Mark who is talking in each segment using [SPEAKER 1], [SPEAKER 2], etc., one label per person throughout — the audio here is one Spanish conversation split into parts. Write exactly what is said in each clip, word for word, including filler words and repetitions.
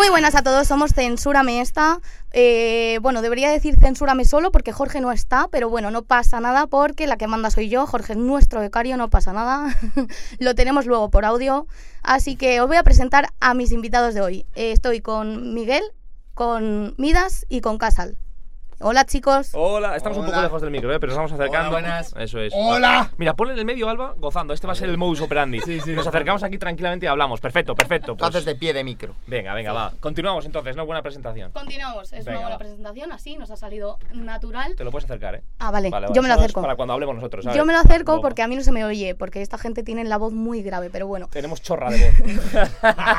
[SPEAKER 1] Muy buenas a todos, somos Censúrame Esta. Eh, bueno, debería decir Censúrame Solo porque Jorge no está, pero bueno, no pasa nada porque la que manda soy yo. Jorge es nuestro becario, no pasa nada. Lo tenemos luego por audio. Así que os voy a presentar a mis invitados de hoy. Eh, estoy con Miguel, con Midas y con Casal. Hola, chicos.
[SPEAKER 2] Hola, estamos
[SPEAKER 3] Hola.
[SPEAKER 2] un poco lejos del micro, ¿eh? Pero nos vamos acercando.
[SPEAKER 3] Hola, buenas.
[SPEAKER 2] Eso es.
[SPEAKER 3] ¡Hola!
[SPEAKER 2] Mira, ponle en el medio, Alba, gozando. Este va a ser el modus operandi.
[SPEAKER 3] Sí, sí,
[SPEAKER 2] nos
[SPEAKER 3] sí.
[SPEAKER 2] acercamos aquí tranquilamente y hablamos. Perfecto, perfecto.
[SPEAKER 3] Tú
[SPEAKER 2] Pues,
[SPEAKER 3] haces de pie de micro.
[SPEAKER 2] venga, venga, va. Continuamos entonces, ¿no? Buena presentación.
[SPEAKER 1] Continuamos, es
[SPEAKER 2] Venga,
[SPEAKER 1] una buena
[SPEAKER 2] va.
[SPEAKER 1] presentación, así nos ha salido natural.
[SPEAKER 2] Te lo puedes acercar, ¿eh?
[SPEAKER 1] Ah, vale,
[SPEAKER 2] Vale, vale.
[SPEAKER 1] yo me lo
[SPEAKER 2] Eso es
[SPEAKER 1] acerco.
[SPEAKER 2] para cuando hablemos nosotros, ¿sabes?
[SPEAKER 1] Yo me lo acerco
[SPEAKER 2] Luego.
[SPEAKER 1] porque a mí no se me oye, porque esta gente tiene la voz muy grave, pero bueno.
[SPEAKER 2] Tenemos chorra de voz.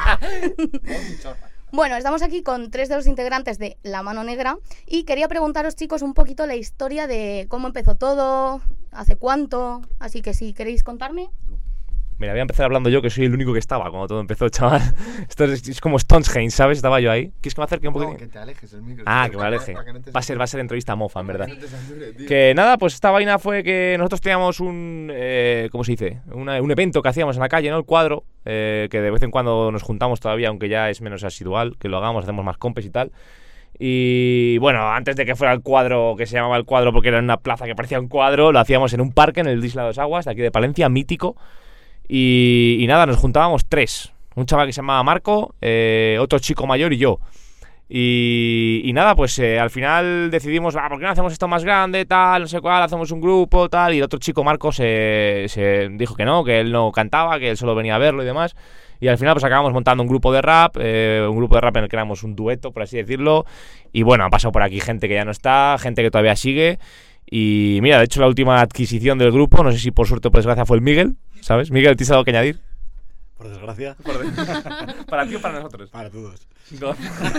[SPEAKER 1] Bueno, estamos aquí con tres de los integrantes de La Mano Negra y quería preguntaros, chicos, un poquito la historia de cómo empezó todo, hace cuánto, así que si queréis contarme.
[SPEAKER 2] Mira, voy a empezar hablando yo, que soy el único que estaba cuando todo empezó, chaval. Esto es, es como Stonehenge, ¿sabes? Estaba yo ahí. ¿Quieres que me acerque un poquito?
[SPEAKER 3] No, que te alejes el micro.
[SPEAKER 2] Ah,
[SPEAKER 3] Para
[SPEAKER 2] que me aleje.
[SPEAKER 3] para que no te
[SPEAKER 2] Va a ser, va a ser entrevista mofa, en verdad.
[SPEAKER 3] no te censure, tío.
[SPEAKER 2] Que nada, pues esta vaina fue que nosotros teníamos un, eh, ¿cómo se dice? Una- un evento que hacíamos en la calle, ¿no? El cuadro, eh, que de vez en cuando nos juntamos todavía, aunque ya es menos asidual, que lo hagamos, hacemos más compes y tal. Y bueno, antes de que fuera el cuadro, que se llamaba el cuadro porque era en una plaza que parecía un cuadro, lo hacíamos en un parque, en el Isla de los Aguas, de aquí de Palencia, mítico. Y, y nada, nos juntábamos tres. Un chaval que se llamaba Marco, eh, otro chico mayor y yo. Y, y nada, pues eh, al final decidimos, ah, ¿por qué no hacemos esto más grande, tal, no sé cuál, hacemos un grupo, tal? Y el otro chico, Marco, se, se dijo que no, que él no cantaba, que él solo venía a verlo y demás. Y al final pues acabamos montando un grupo de rap, eh, un grupo de rap en el que éramos un dueto, por así decirlo. Y bueno, ha pasado por aquí gente que ya no está, gente que todavía sigue. Y mira, de hecho la última adquisición del grupo, no sé si por suerte o por desgracia, fue el Miguel, ¿sabes? Miguel, ¿tienes algo que añadir?
[SPEAKER 4] Por desgracia.
[SPEAKER 2] Para ti o para nosotros.
[SPEAKER 4] Para todos.
[SPEAKER 2] No.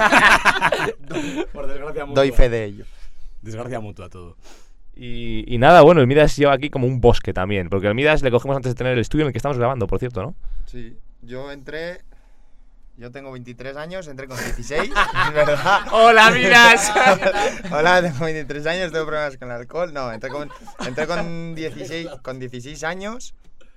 [SPEAKER 4] Por desgracia mutua.
[SPEAKER 3] Doy fe de ello.
[SPEAKER 4] Desgracia mutua todo.
[SPEAKER 2] Y, y nada, bueno, el Midas lleva aquí como un bosque también, porque el Midas le cogimos antes de tener el estudio en el que estamos grabando, por cierto, ¿no?
[SPEAKER 3] Sí, yo entré. Yo tengo veintitrés años, entré con dieciséis, es verdad.
[SPEAKER 2] ¡Hola, Midas!
[SPEAKER 3] Hola, tengo veintitrés años, tengo problemas con el alcohol. No, entré con, entré con, dieciséis, con dieciséis años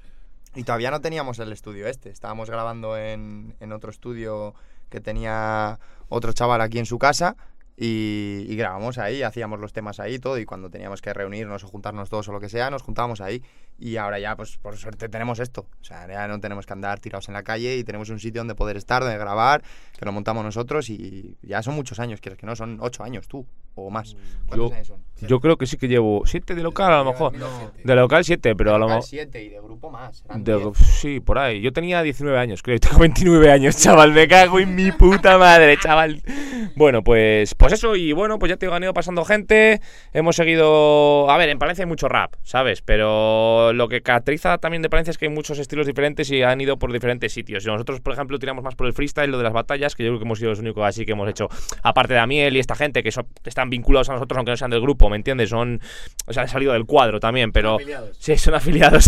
[SPEAKER 3] y todavía no teníamos el estudio este. Estábamos grabando en, en otro estudio que tenía otro chaval aquí en su casa y, y grabamos ahí, hacíamos los temas ahí y todo. Y cuando teníamos que reunirnos o juntarnos todos o lo que sea, nos juntábamos ahí. Y ahora ya, pues por suerte tenemos esto. O sea, ya no tenemos que andar tirados en la calle y tenemos un sitio donde poder estar, donde grabar, que lo montamos nosotros y ya son muchos años, quieres que no, son ocho años tú o más. ¿Cuántos
[SPEAKER 2] Yo-
[SPEAKER 3] años son?
[SPEAKER 2] Yo creo que sí que llevo siete de local, a lo mejor.
[SPEAKER 3] No.
[SPEAKER 2] De local siete, pero a lo mejor...
[SPEAKER 3] siete y de grupo más. eran
[SPEAKER 2] de-
[SPEAKER 3] diez.
[SPEAKER 2] sí, por ahí. Yo tenía diecinueve años, creo. Tengo veintinueve años, chaval. Me cago en mi puta madre, chaval. Bueno, pues pues eso. Y bueno, pues ya te digo, han ido pasando gente. Hemos seguido... A ver, en Palencia hay mucho rap, ¿sabes? Pero lo que caracteriza también de Palencia es que hay muchos estilos diferentes y han ido por diferentes sitios. Y nosotros, por ejemplo, tiramos más por el freestyle, lo de las batallas, que yo creo que hemos sido los únicos así que hemos hecho, aparte de Amiel y esta gente que son- están vinculados a nosotros, aunque no sean del grupo, ¿me entiendes? Son... O sea, han salido del cuadro también, pero...
[SPEAKER 4] Afiliados.
[SPEAKER 2] Sí, son afiliados.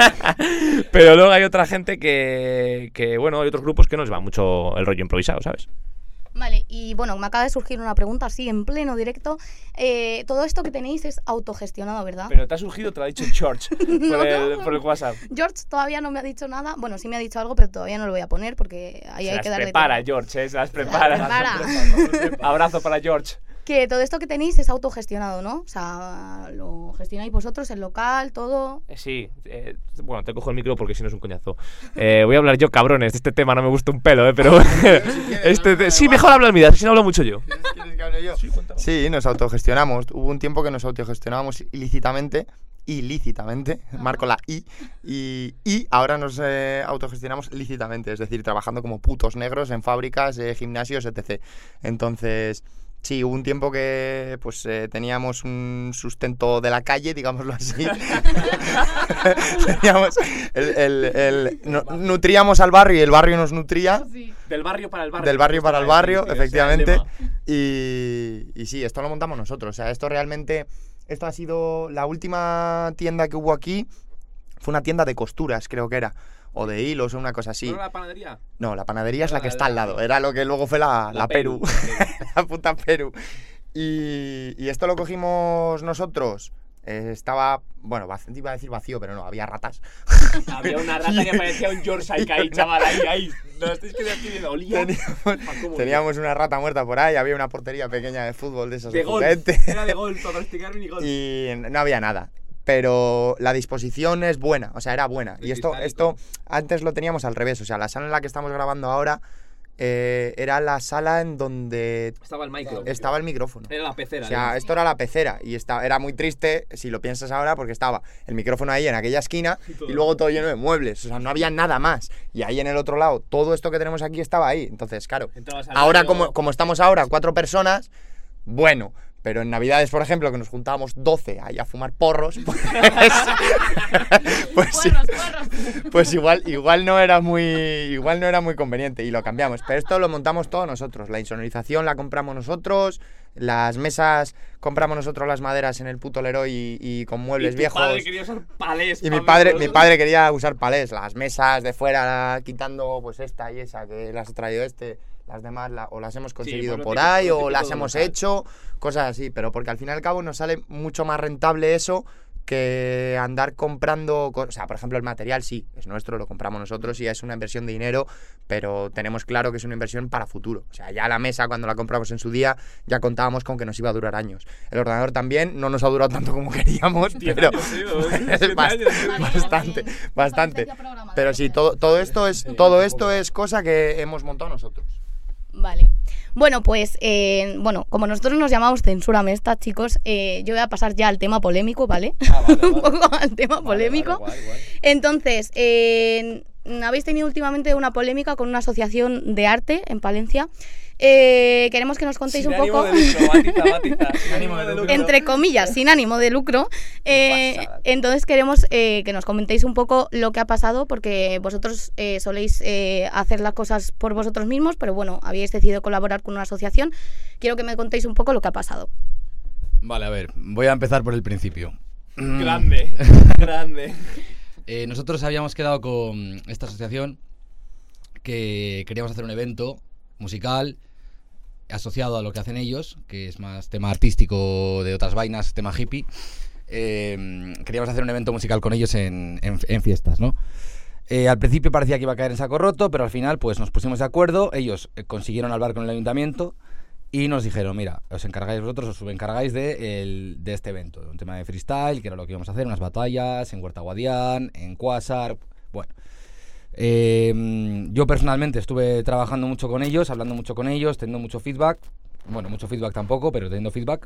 [SPEAKER 2] Pero luego hay otra gente que, que, bueno, hay otros grupos que no les va mucho el rollo improvisado, ¿sabes?
[SPEAKER 1] Vale, y bueno, me acaba de surgir una pregunta así en pleno directo. Eh, todo esto que tenéis es autogestionado, ¿verdad?
[SPEAKER 2] Pero te ha surgido, te lo ha dicho George por,
[SPEAKER 1] No,
[SPEAKER 2] el,
[SPEAKER 1] no.
[SPEAKER 2] por el WhatsApp.
[SPEAKER 1] George todavía no me ha dicho nada. Bueno, sí me ha dicho algo, pero todavía no lo voy a poner porque ahí
[SPEAKER 2] Se
[SPEAKER 1] hay
[SPEAKER 2] las
[SPEAKER 1] que darle
[SPEAKER 2] prepara,
[SPEAKER 1] tiempo.
[SPEAKER 2] George, ¿eh? Se las prepara.
[SPEAKER 1] prepara.
[SPEAKER 2] Abrazo para George.
[SPEAKER 1] Que todo esto que tenéis es autogestionado, ¿no? O sea, lo gestionáis vosotros, el local, todo.
[SPEAKER 2] Eh, Sí, eh, bueno, te cojo el micro porque si no es un coñazo. Eh, voy a hablar yo, cabrones, de este tema no me gusta un pelo, ¿eh? Pero este te- sí, mejor habla el Midas, si no hablo mucho yo.
[SPEAKER 3] ¿Quieres, quieres que hable yo?
[SPEAKER 2] Sí, cuéntalo.
[SPEAKER 3] Sí, nos autogestionamos. Hubo un tiempo que nos autogestionábamos ilícitamente. Ilícitamente, marco la I. Y, y ahora nos eh, autogestionamos lícitamente, es decir, trabajando como putos negros en fábricas, eh, gimnasios, etcétera. Entonces, sí, hubo un tiempo que pues eh, teníamos un sustento de la calle, digámoslo así. teníamos el, el- el- no- nutríamos al barrio y el barrio nos nutría.
[SPEAKER 2] Del barrio para el barrio.
[SPEAKER 3] Del barrio para el barrio,
[SPEAKER 2] Sí, sí,
[SPEAKER 3] efectivamente.
[SPEAKER 2] o sea, el lema.
[SPEAKER 3] Y, y sí, esto lo montamos nosotros. O sea, esto realmente, esto ha sido la última tienda que hubo aquí. Fue una tienda de costuras, creo que era. O de hilos o una cosa así.
[SPEAKER 2] ¿No era la panadería?
[SPEAKER 3] No, la panadería es la
[SPEAKER 2] Era
[SPEAKER 3] que
[SPEAKER 2] la-
[SPEAKER 3] está al
[SPEAKER 2] la-
[SPEAKER 3] lado. Era lo que luego fue la,
[SPEAKER 2] La
[SPEAKER 3] la Perú.
[SPEAKER 2] Perú.
[SPEAKER 3] La puta Perú. Y, y esto lo cogimos nosotros Eh, estaba, bueno, vac- iba a decir vacío, pero no, había ratas.
[SPEAKER 2] Había una rata que parecía un Yorkshire ahí, chaval, ahí, ahí. No estáis que aquí viendo, olía.
[SPEAKER 3] Teníamos, teníamos una rata muerta por ahí, había una portería pequeña de fútbol de esas
[SPEAKER 2] De gol.
[SPEAKER 3] juguete.
[SPEAKER 2] Era de gol, para practicar minigol.
[SPEAKER 3] Y no había nada. Pero la disposición es buena, o sea, era buena.
[SPEAKER 2] De
[SPEAKER 3] Y esto,
[SPEAKER 2] cristálico.
[SPEAKER 3] esto antes lo teníamos al revés, o sea, la sala en la que estamos grabando ahora eh, era la sala en donde
[SPEAKER 2] Estaba el micro.
[SPEAKER 3] estaba el micrófono.
[SPEAKER 2] Era la pecera.
[SPEAKER 3] O sea, esto era la pecera y estaba, era muy triste si lo piensas ahora porque estaba el micrófono ahí en aquella esquina
[SPEAKER 2] Y todo.
[SPEAKER 3] y luego todo lleno de muebles, o sea, no había nada más. Y ahí en el otro lado, todo esto que tenemos aquí estaba ahí. Entonces, claro,
[SPEAKER 2] Entrabas al
[SPEAKER 3] ahora
[SPEAKER 2] baño.
[SPEAKER 3] como, como estamos ahora, cuatro personas, bueno, pero en Navidades, por ejemplo, que nos juntábamos doce ahí a fumar porros, pues, pues, sí,
[SPEAKER 1] Porros, porros.
[SPEAKER 3] pues igual, igual no era muy, igual no era muy conveniente y lo cambiamos. Pero esto lo montamos todos nosotros. La insonorización la compramos nosotros, las mesas compramos nosotros las maderas en el puto Leroy y, y con muebles
[SPEAKER 2] y tu
[SPEAKER 3] viejos.
[SPEAKER 2] padre quería usar palés.
[SPEAKER 3] Y mi
[SPEAKER 2] pa'
[SPEAKER 3] padre,
[SPEAKER 2] verlos.
[SPEAKER 3] mi padre quería usar palés, las mesas de fuera, quitando pues esta y esa que las ha traído este, las demás la- o las hemos conseguido
[SPEAKER 2] pues lo
[SPEAKER 3] por
[SPEAKER 2] típico,
[SPEAKER 3] ahí
[SPEAKER 2] lo
[SPEAKER 3] o
[SPEAKER 2] típico
[SPEAKER 3] las
[SPEAKER 2] de
[SPEAKER 3] hemos
[SPEAKER 2] local.
[SPEAKER 3] hecho, cosas así, pero porque al fin y al cabo nos sale mucho más rentable eso que andar comprando, co- o sea, por ejemplo el material sí, es nuestro, lo compramos nosotros y es una inversión de dinero, pero tenemos claro que es una inversión para futuro. O sea, ya la mesa cuando la compramos en su día ya contábamos con que nos iba a durar años. El ordenador también no nos ha durado tanto como queríamos,
[SPEAKER 2] Diez
[SPEAKER 3] pero
[SPEAKER 2] años, sí, o
[SPEAKER 3] es
[SPEAKER 2] siete
[SPEAKER 3] bast-
[SPEAKER 2] años, sí.
[SPEAKER 1] Vale,
[SPEAKER 3] bastante,
[SPEAKER 1] vale.
[SPEAKER 3] bastante.
[SPEAKER 1] Obsolescencia programada.
[SPEAKER 3] Pero sí, todo, todo esto es todo esto es cosa que hemos montado nosotros.
[SPEAKER 1] Vale. Bueno, pues, eh, bueno, como nosotros nos llamamos Censúrame esta, chicos, eh, yo voy a pasar ya al tema polémico, ¿vale?
[SPEAKER 2] Ah, vale,
[SPEAKER 1] Un
[SPEAKER 2] vale.
[SPEAKER 1] poco al tema
[SPEAKER 2] Vale,
[SPEAKER 1] polémico.
[SPEAKER 2] vale, guay, guay.
[SPEAKER 1] Entonces, eh, habéis tenido últimamente una polémica con una asociación de arte en Palencia. Eh, queremos que nos contéis
[SPEAKER 2] Sin
[SPEAKER 1] un
[SPEAKER 2] ánimo
[SPEAKER 1] poco,
[SPEAKER 2] de lucro, batiza, batiza. Sin ánimo de lucro.
[SPEAKER 1] entre comillas, sin ánimo de lucro. Eh,
[SPEAKER 2] pasada.
[SPEAKER 1] entonces queremos eh, que nos comentéis un poco lo que ha pasado, porque vosotros eh, soléis eh, hacer las cosas por vosotros mismos, pero bueno, habéis decidido colaborar con una asociación. Quiero que me contéis un poco lo que ha pasado.
[SPEAKER 4] Vale, a ver, voy a empezar por el principio.
[SPEAKER 2] Grande, grande.
[SPEAKER 4] Eh, nosotros habíamos quedado con esta asociación que queríamos hacer un evento musical asociado a lo que hacen ellos, que es más tema artístico de otras vainas, tema hippie. Eh, queríamos hacer un evento musical con ellos en, en, en fiestas, ¿no? Eh, al principio parecía que iba a caer en saco roto, pero al final pues nos pusimos de acuerdo. Ellos eh, consiguieron hablar con el ayuntamiento y nos dijeron, mira, os encargáis vosotros, os encargáis de, el, de este evento, un tema de freestyle, que era lo que íbamos a hacer, unas batallas en Huerta Guadián, en Quasar, bueno. Eh, yo personalmente estuve trabajando mucho con ellos, hablando mucho con ellos, teniendo mucho feedback, bueno, mucho feedback tampoco, pero teniendo feedback,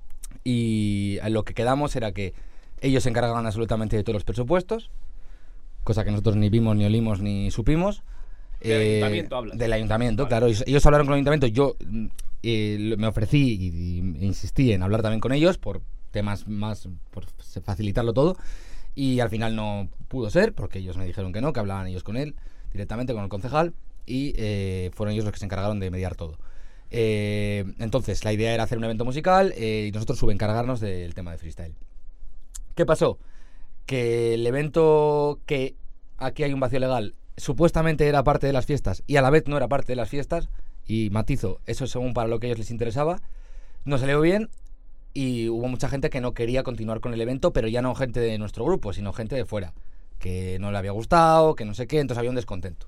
[SPEAKER 4] y lo que quedamos era que ellos se encargaban absolutamente de todos los presupuestos, cosa que nosotros ni vimos, ni olimos, ni supimos.
[SPEAKER 2] Del ayuntamiento hablas.
[SPEAKER 4] Del ayuntamiento,
[SPEAKER 2] Vale.
[SPEAKER 4] claro. Ellos, ellos hablaron con el ayuntamiento. Yo mm, eh, lo- me ofrecí y, y- e insistí en hablar también con ellos por temas más, por f- facilitarlo todo. Y al final no pudo ser, porque ellos me dijeron que no, que hablaban ellos con él directamente, con el concejal. Y eh, fueron ellos los que se encargaron de mediar todo. Eh, entonces, la idea era hacer un evento musical eh, y nosotros subencargarnos del tema de freestyle. ¿Qué pasó? Que el evento, que aquí hay un vacío legal, supuestamente era parte de las fiestas y a la vez no era parte de las fiestas, y matizo, eso según para lo que a ellos les interesaba, no salió bien y hubo mucha gente que no quería continuar con el evento, pero ya no gente de nuestro grupo, sino gente de fuera, que no le había gustado, que no sé qué, entonces había un descontento.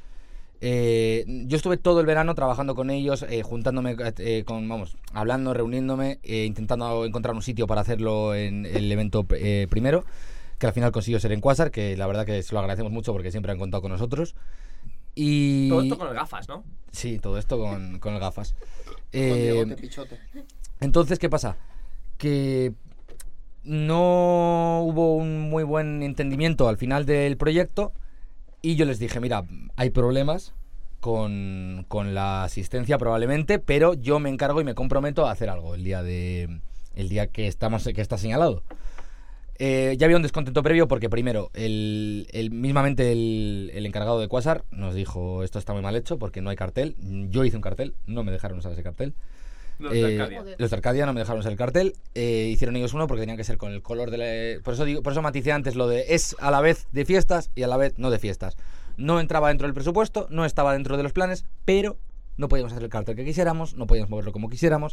[SPEAKER 4] Eh, yo estuve todo el verano trabajando con ellos, eh, juntándome eh, con, vamos, hablando, reuniéndome, eh, intentando encontrar un sitio para hacerlo en el evento eh, primero, que al final consiguió ser en Quasar, que la verdad que se lo agradecemos mucho porque siempre han contado con nosotros. Y
[SPEAKER 2] Todo esto con las gafas, ¿no?
[SPEAKER 4] sí, todo esto con, con el gafas.
[SPEAKER 3] Con
[SPEAKER 4] Eh,
[SPEAKER 3] Diegote Pichote.
[SPEAKER 4] entonces, ¿qué pasa? Que no hubo un muy buen entendimiento al final del proyecto y yo les dije, mira, hay problemas con, con la asistencia probablemente, pero yo me encargo y me comprometo a hacer algo el día de el día que estamos que está señalado. Eh, ya había un descontento previo porque primero el, el mismamente el, el encargado de Quasar nos dijo, esto está muy mal hecho porque no hay cartel. Yo hice un cartel, no me dejaron usar ese cartel.
[SPEAKER 2] Los
[SPEAKER 4] Eh,
[SPEAKER 2] de Arcadia.
[SPEAKER 1] Joder.
[SPEAKER 4] los de Arcadia no me dejaron usar el cartel. Eh, hicieron ellos uno porque tenían que ser con el color de la... Por eso digo, por eso maticé antes lo de es a la vez de fiestas y a la vez no de fiestas. No entraba dentro del presupuesto, no estaba dentro de los planes, pero no podíamos hacer el cartel que quisiéramos, no podíamos moverlo como quisiéramos,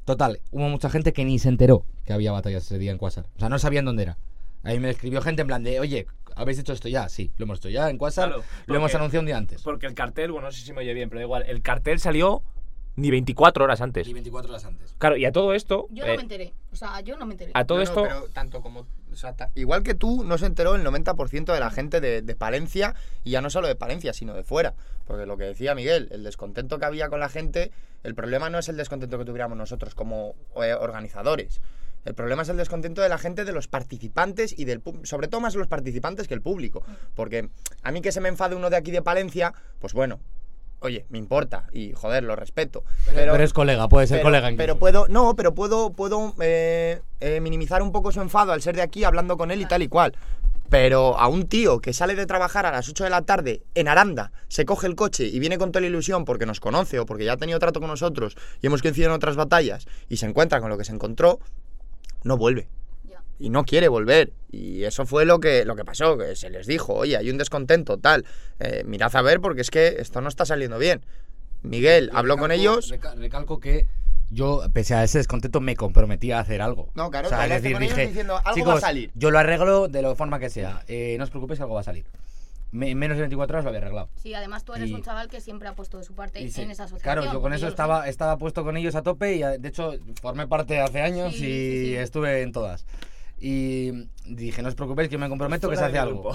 [SPEAKER 4] Total, hubo mucha gente que ni se enteró que había batallas ese día en Quasar. O sea, no sabían dónde era. Ahí me escribió gente en plan de, oye, ¿habéis hecho esto ya? Sí, lo hemos hecho ya en Quasar,
[SPEAKER 2] Claro,
[SPEAKER 4] lo hemos
[SPEAKER 2] porque-
[SPEAKER 4] anunciado un día antes.
[SPEAKER 2] Porque el cartel, bueno, no sé si me oye bien, pero da igual. El cartel salió ni veinticuatro horas antes.
[SPEAKER 4] Y veinticuatro horas antes.
[SPEAKER 2] Claro, y a todo esto.
[SPEAKER 1] Yo no
[SPEAKER 2] eh,
[SPEAKER 1] me enteré. O sea, yo no me enteré.
[SPEAKER 2] a todo
[SPEAKER 3] No, no,
[SPEAKER 2] esto.
[SPEAKER 3] pero tanto como, o sea, ta- igual que tú, no se enteró el noventa por ciento de la gente de, de Palencia, y ya no solo de Palencia, sino de fuera. Porque lo que decía Miguel, el descontento que había con la gente, el problema no es el descontento que tuviéramos nosotros como eh, organizadores. El problema es el descontento de la gente, de los participantes y del público, sobre todo más los participantes que el público. Porque a mí que se me enfade uno de aquí de Palencia, pues bueno, oye, me importa y joder, lo respeto.
[SPEAKER 4] Pero, es colega, puede ser
[SPEAKER 3] pero,
[SPEAKER 4] colega incluso.
[SPEAKER 3] pero puedo, no, pero puedo, puedo eh, eh, minimizar un poco su enfado al ser de aquí hablando con él y tal y cual. Pero a un tío que sale de trabajar a las ocho de la tarde en Aranda, se coge el coche y viene con toda la ilusión porque nos conoce o porque ya ha tenido trato con nosotros y hemos coincidido en otras batallas y se encuentra con lo que se encontró, no vuelve.
[SPEAKER 1] Ya.
[SPEAKER 3] Y no quiere volver. Y eso fue lo que, lo que pasó, que se les dijo, oye, hay un descontento, tal. Eh, mirad a ver porque es que esto no está saliendo bien. Miguel
[SPEAKER 4] Y
[SPEAKER 3] habló con
[SPEAKER 4] recalco-
[SPEAKER 3] ellos.
[SPEAKER 4] reca- Recalco que yo, pese a ese descontento, me comprometí a hacer algo.
[SPEAKER 3] No, claro,
[SPEAKER 4] o sea,
[SPEAKER 3] tú
[SPEAKER 4] es
[SPEAKER 3] hablaste
[SPEAKER 4] decir,
[SPEAKER 3] con ellos
[SPEAKER 4] dije,
[SPEAKER 3] diciendo, algo
[SPEAKER 4] chicos,
[SPEAKER 3] va a salir.
[SPEAKER 4] yo lo arreglo de la forma que sea. Eh, no os preocupéis, algo va a salir. Me- en menos de veinticuatro horas lo había arreglado.
[SPEAKER 1] Sí, además tú eres
[SPEAKER 4] Y-
[SPEAKER 1] un chaval que siempre ha puesto de su parte
[SPEAKER 4] Y sí,
[SPEAKER 1] en esa asociación.
[SPEAKER 4] claro, yo con
[SPEAKER 1] porque
[SPEAKER 4] eso
[SPEAKER 1] lo
[SPEAKER 4] estaba,
[SPEAKER 1] sé.
[SPEAKER 4] estaba puesto con ellos a tope y a- de hecho formé parte hace años
[SPEAKER 1] Sí,
[SPEAKER 4] y
[SPEAKER 1] sí, sí.
[SPEAKER 4] estuve en todas. Y dije, no os preocupéis que me comprometo que se hace algo.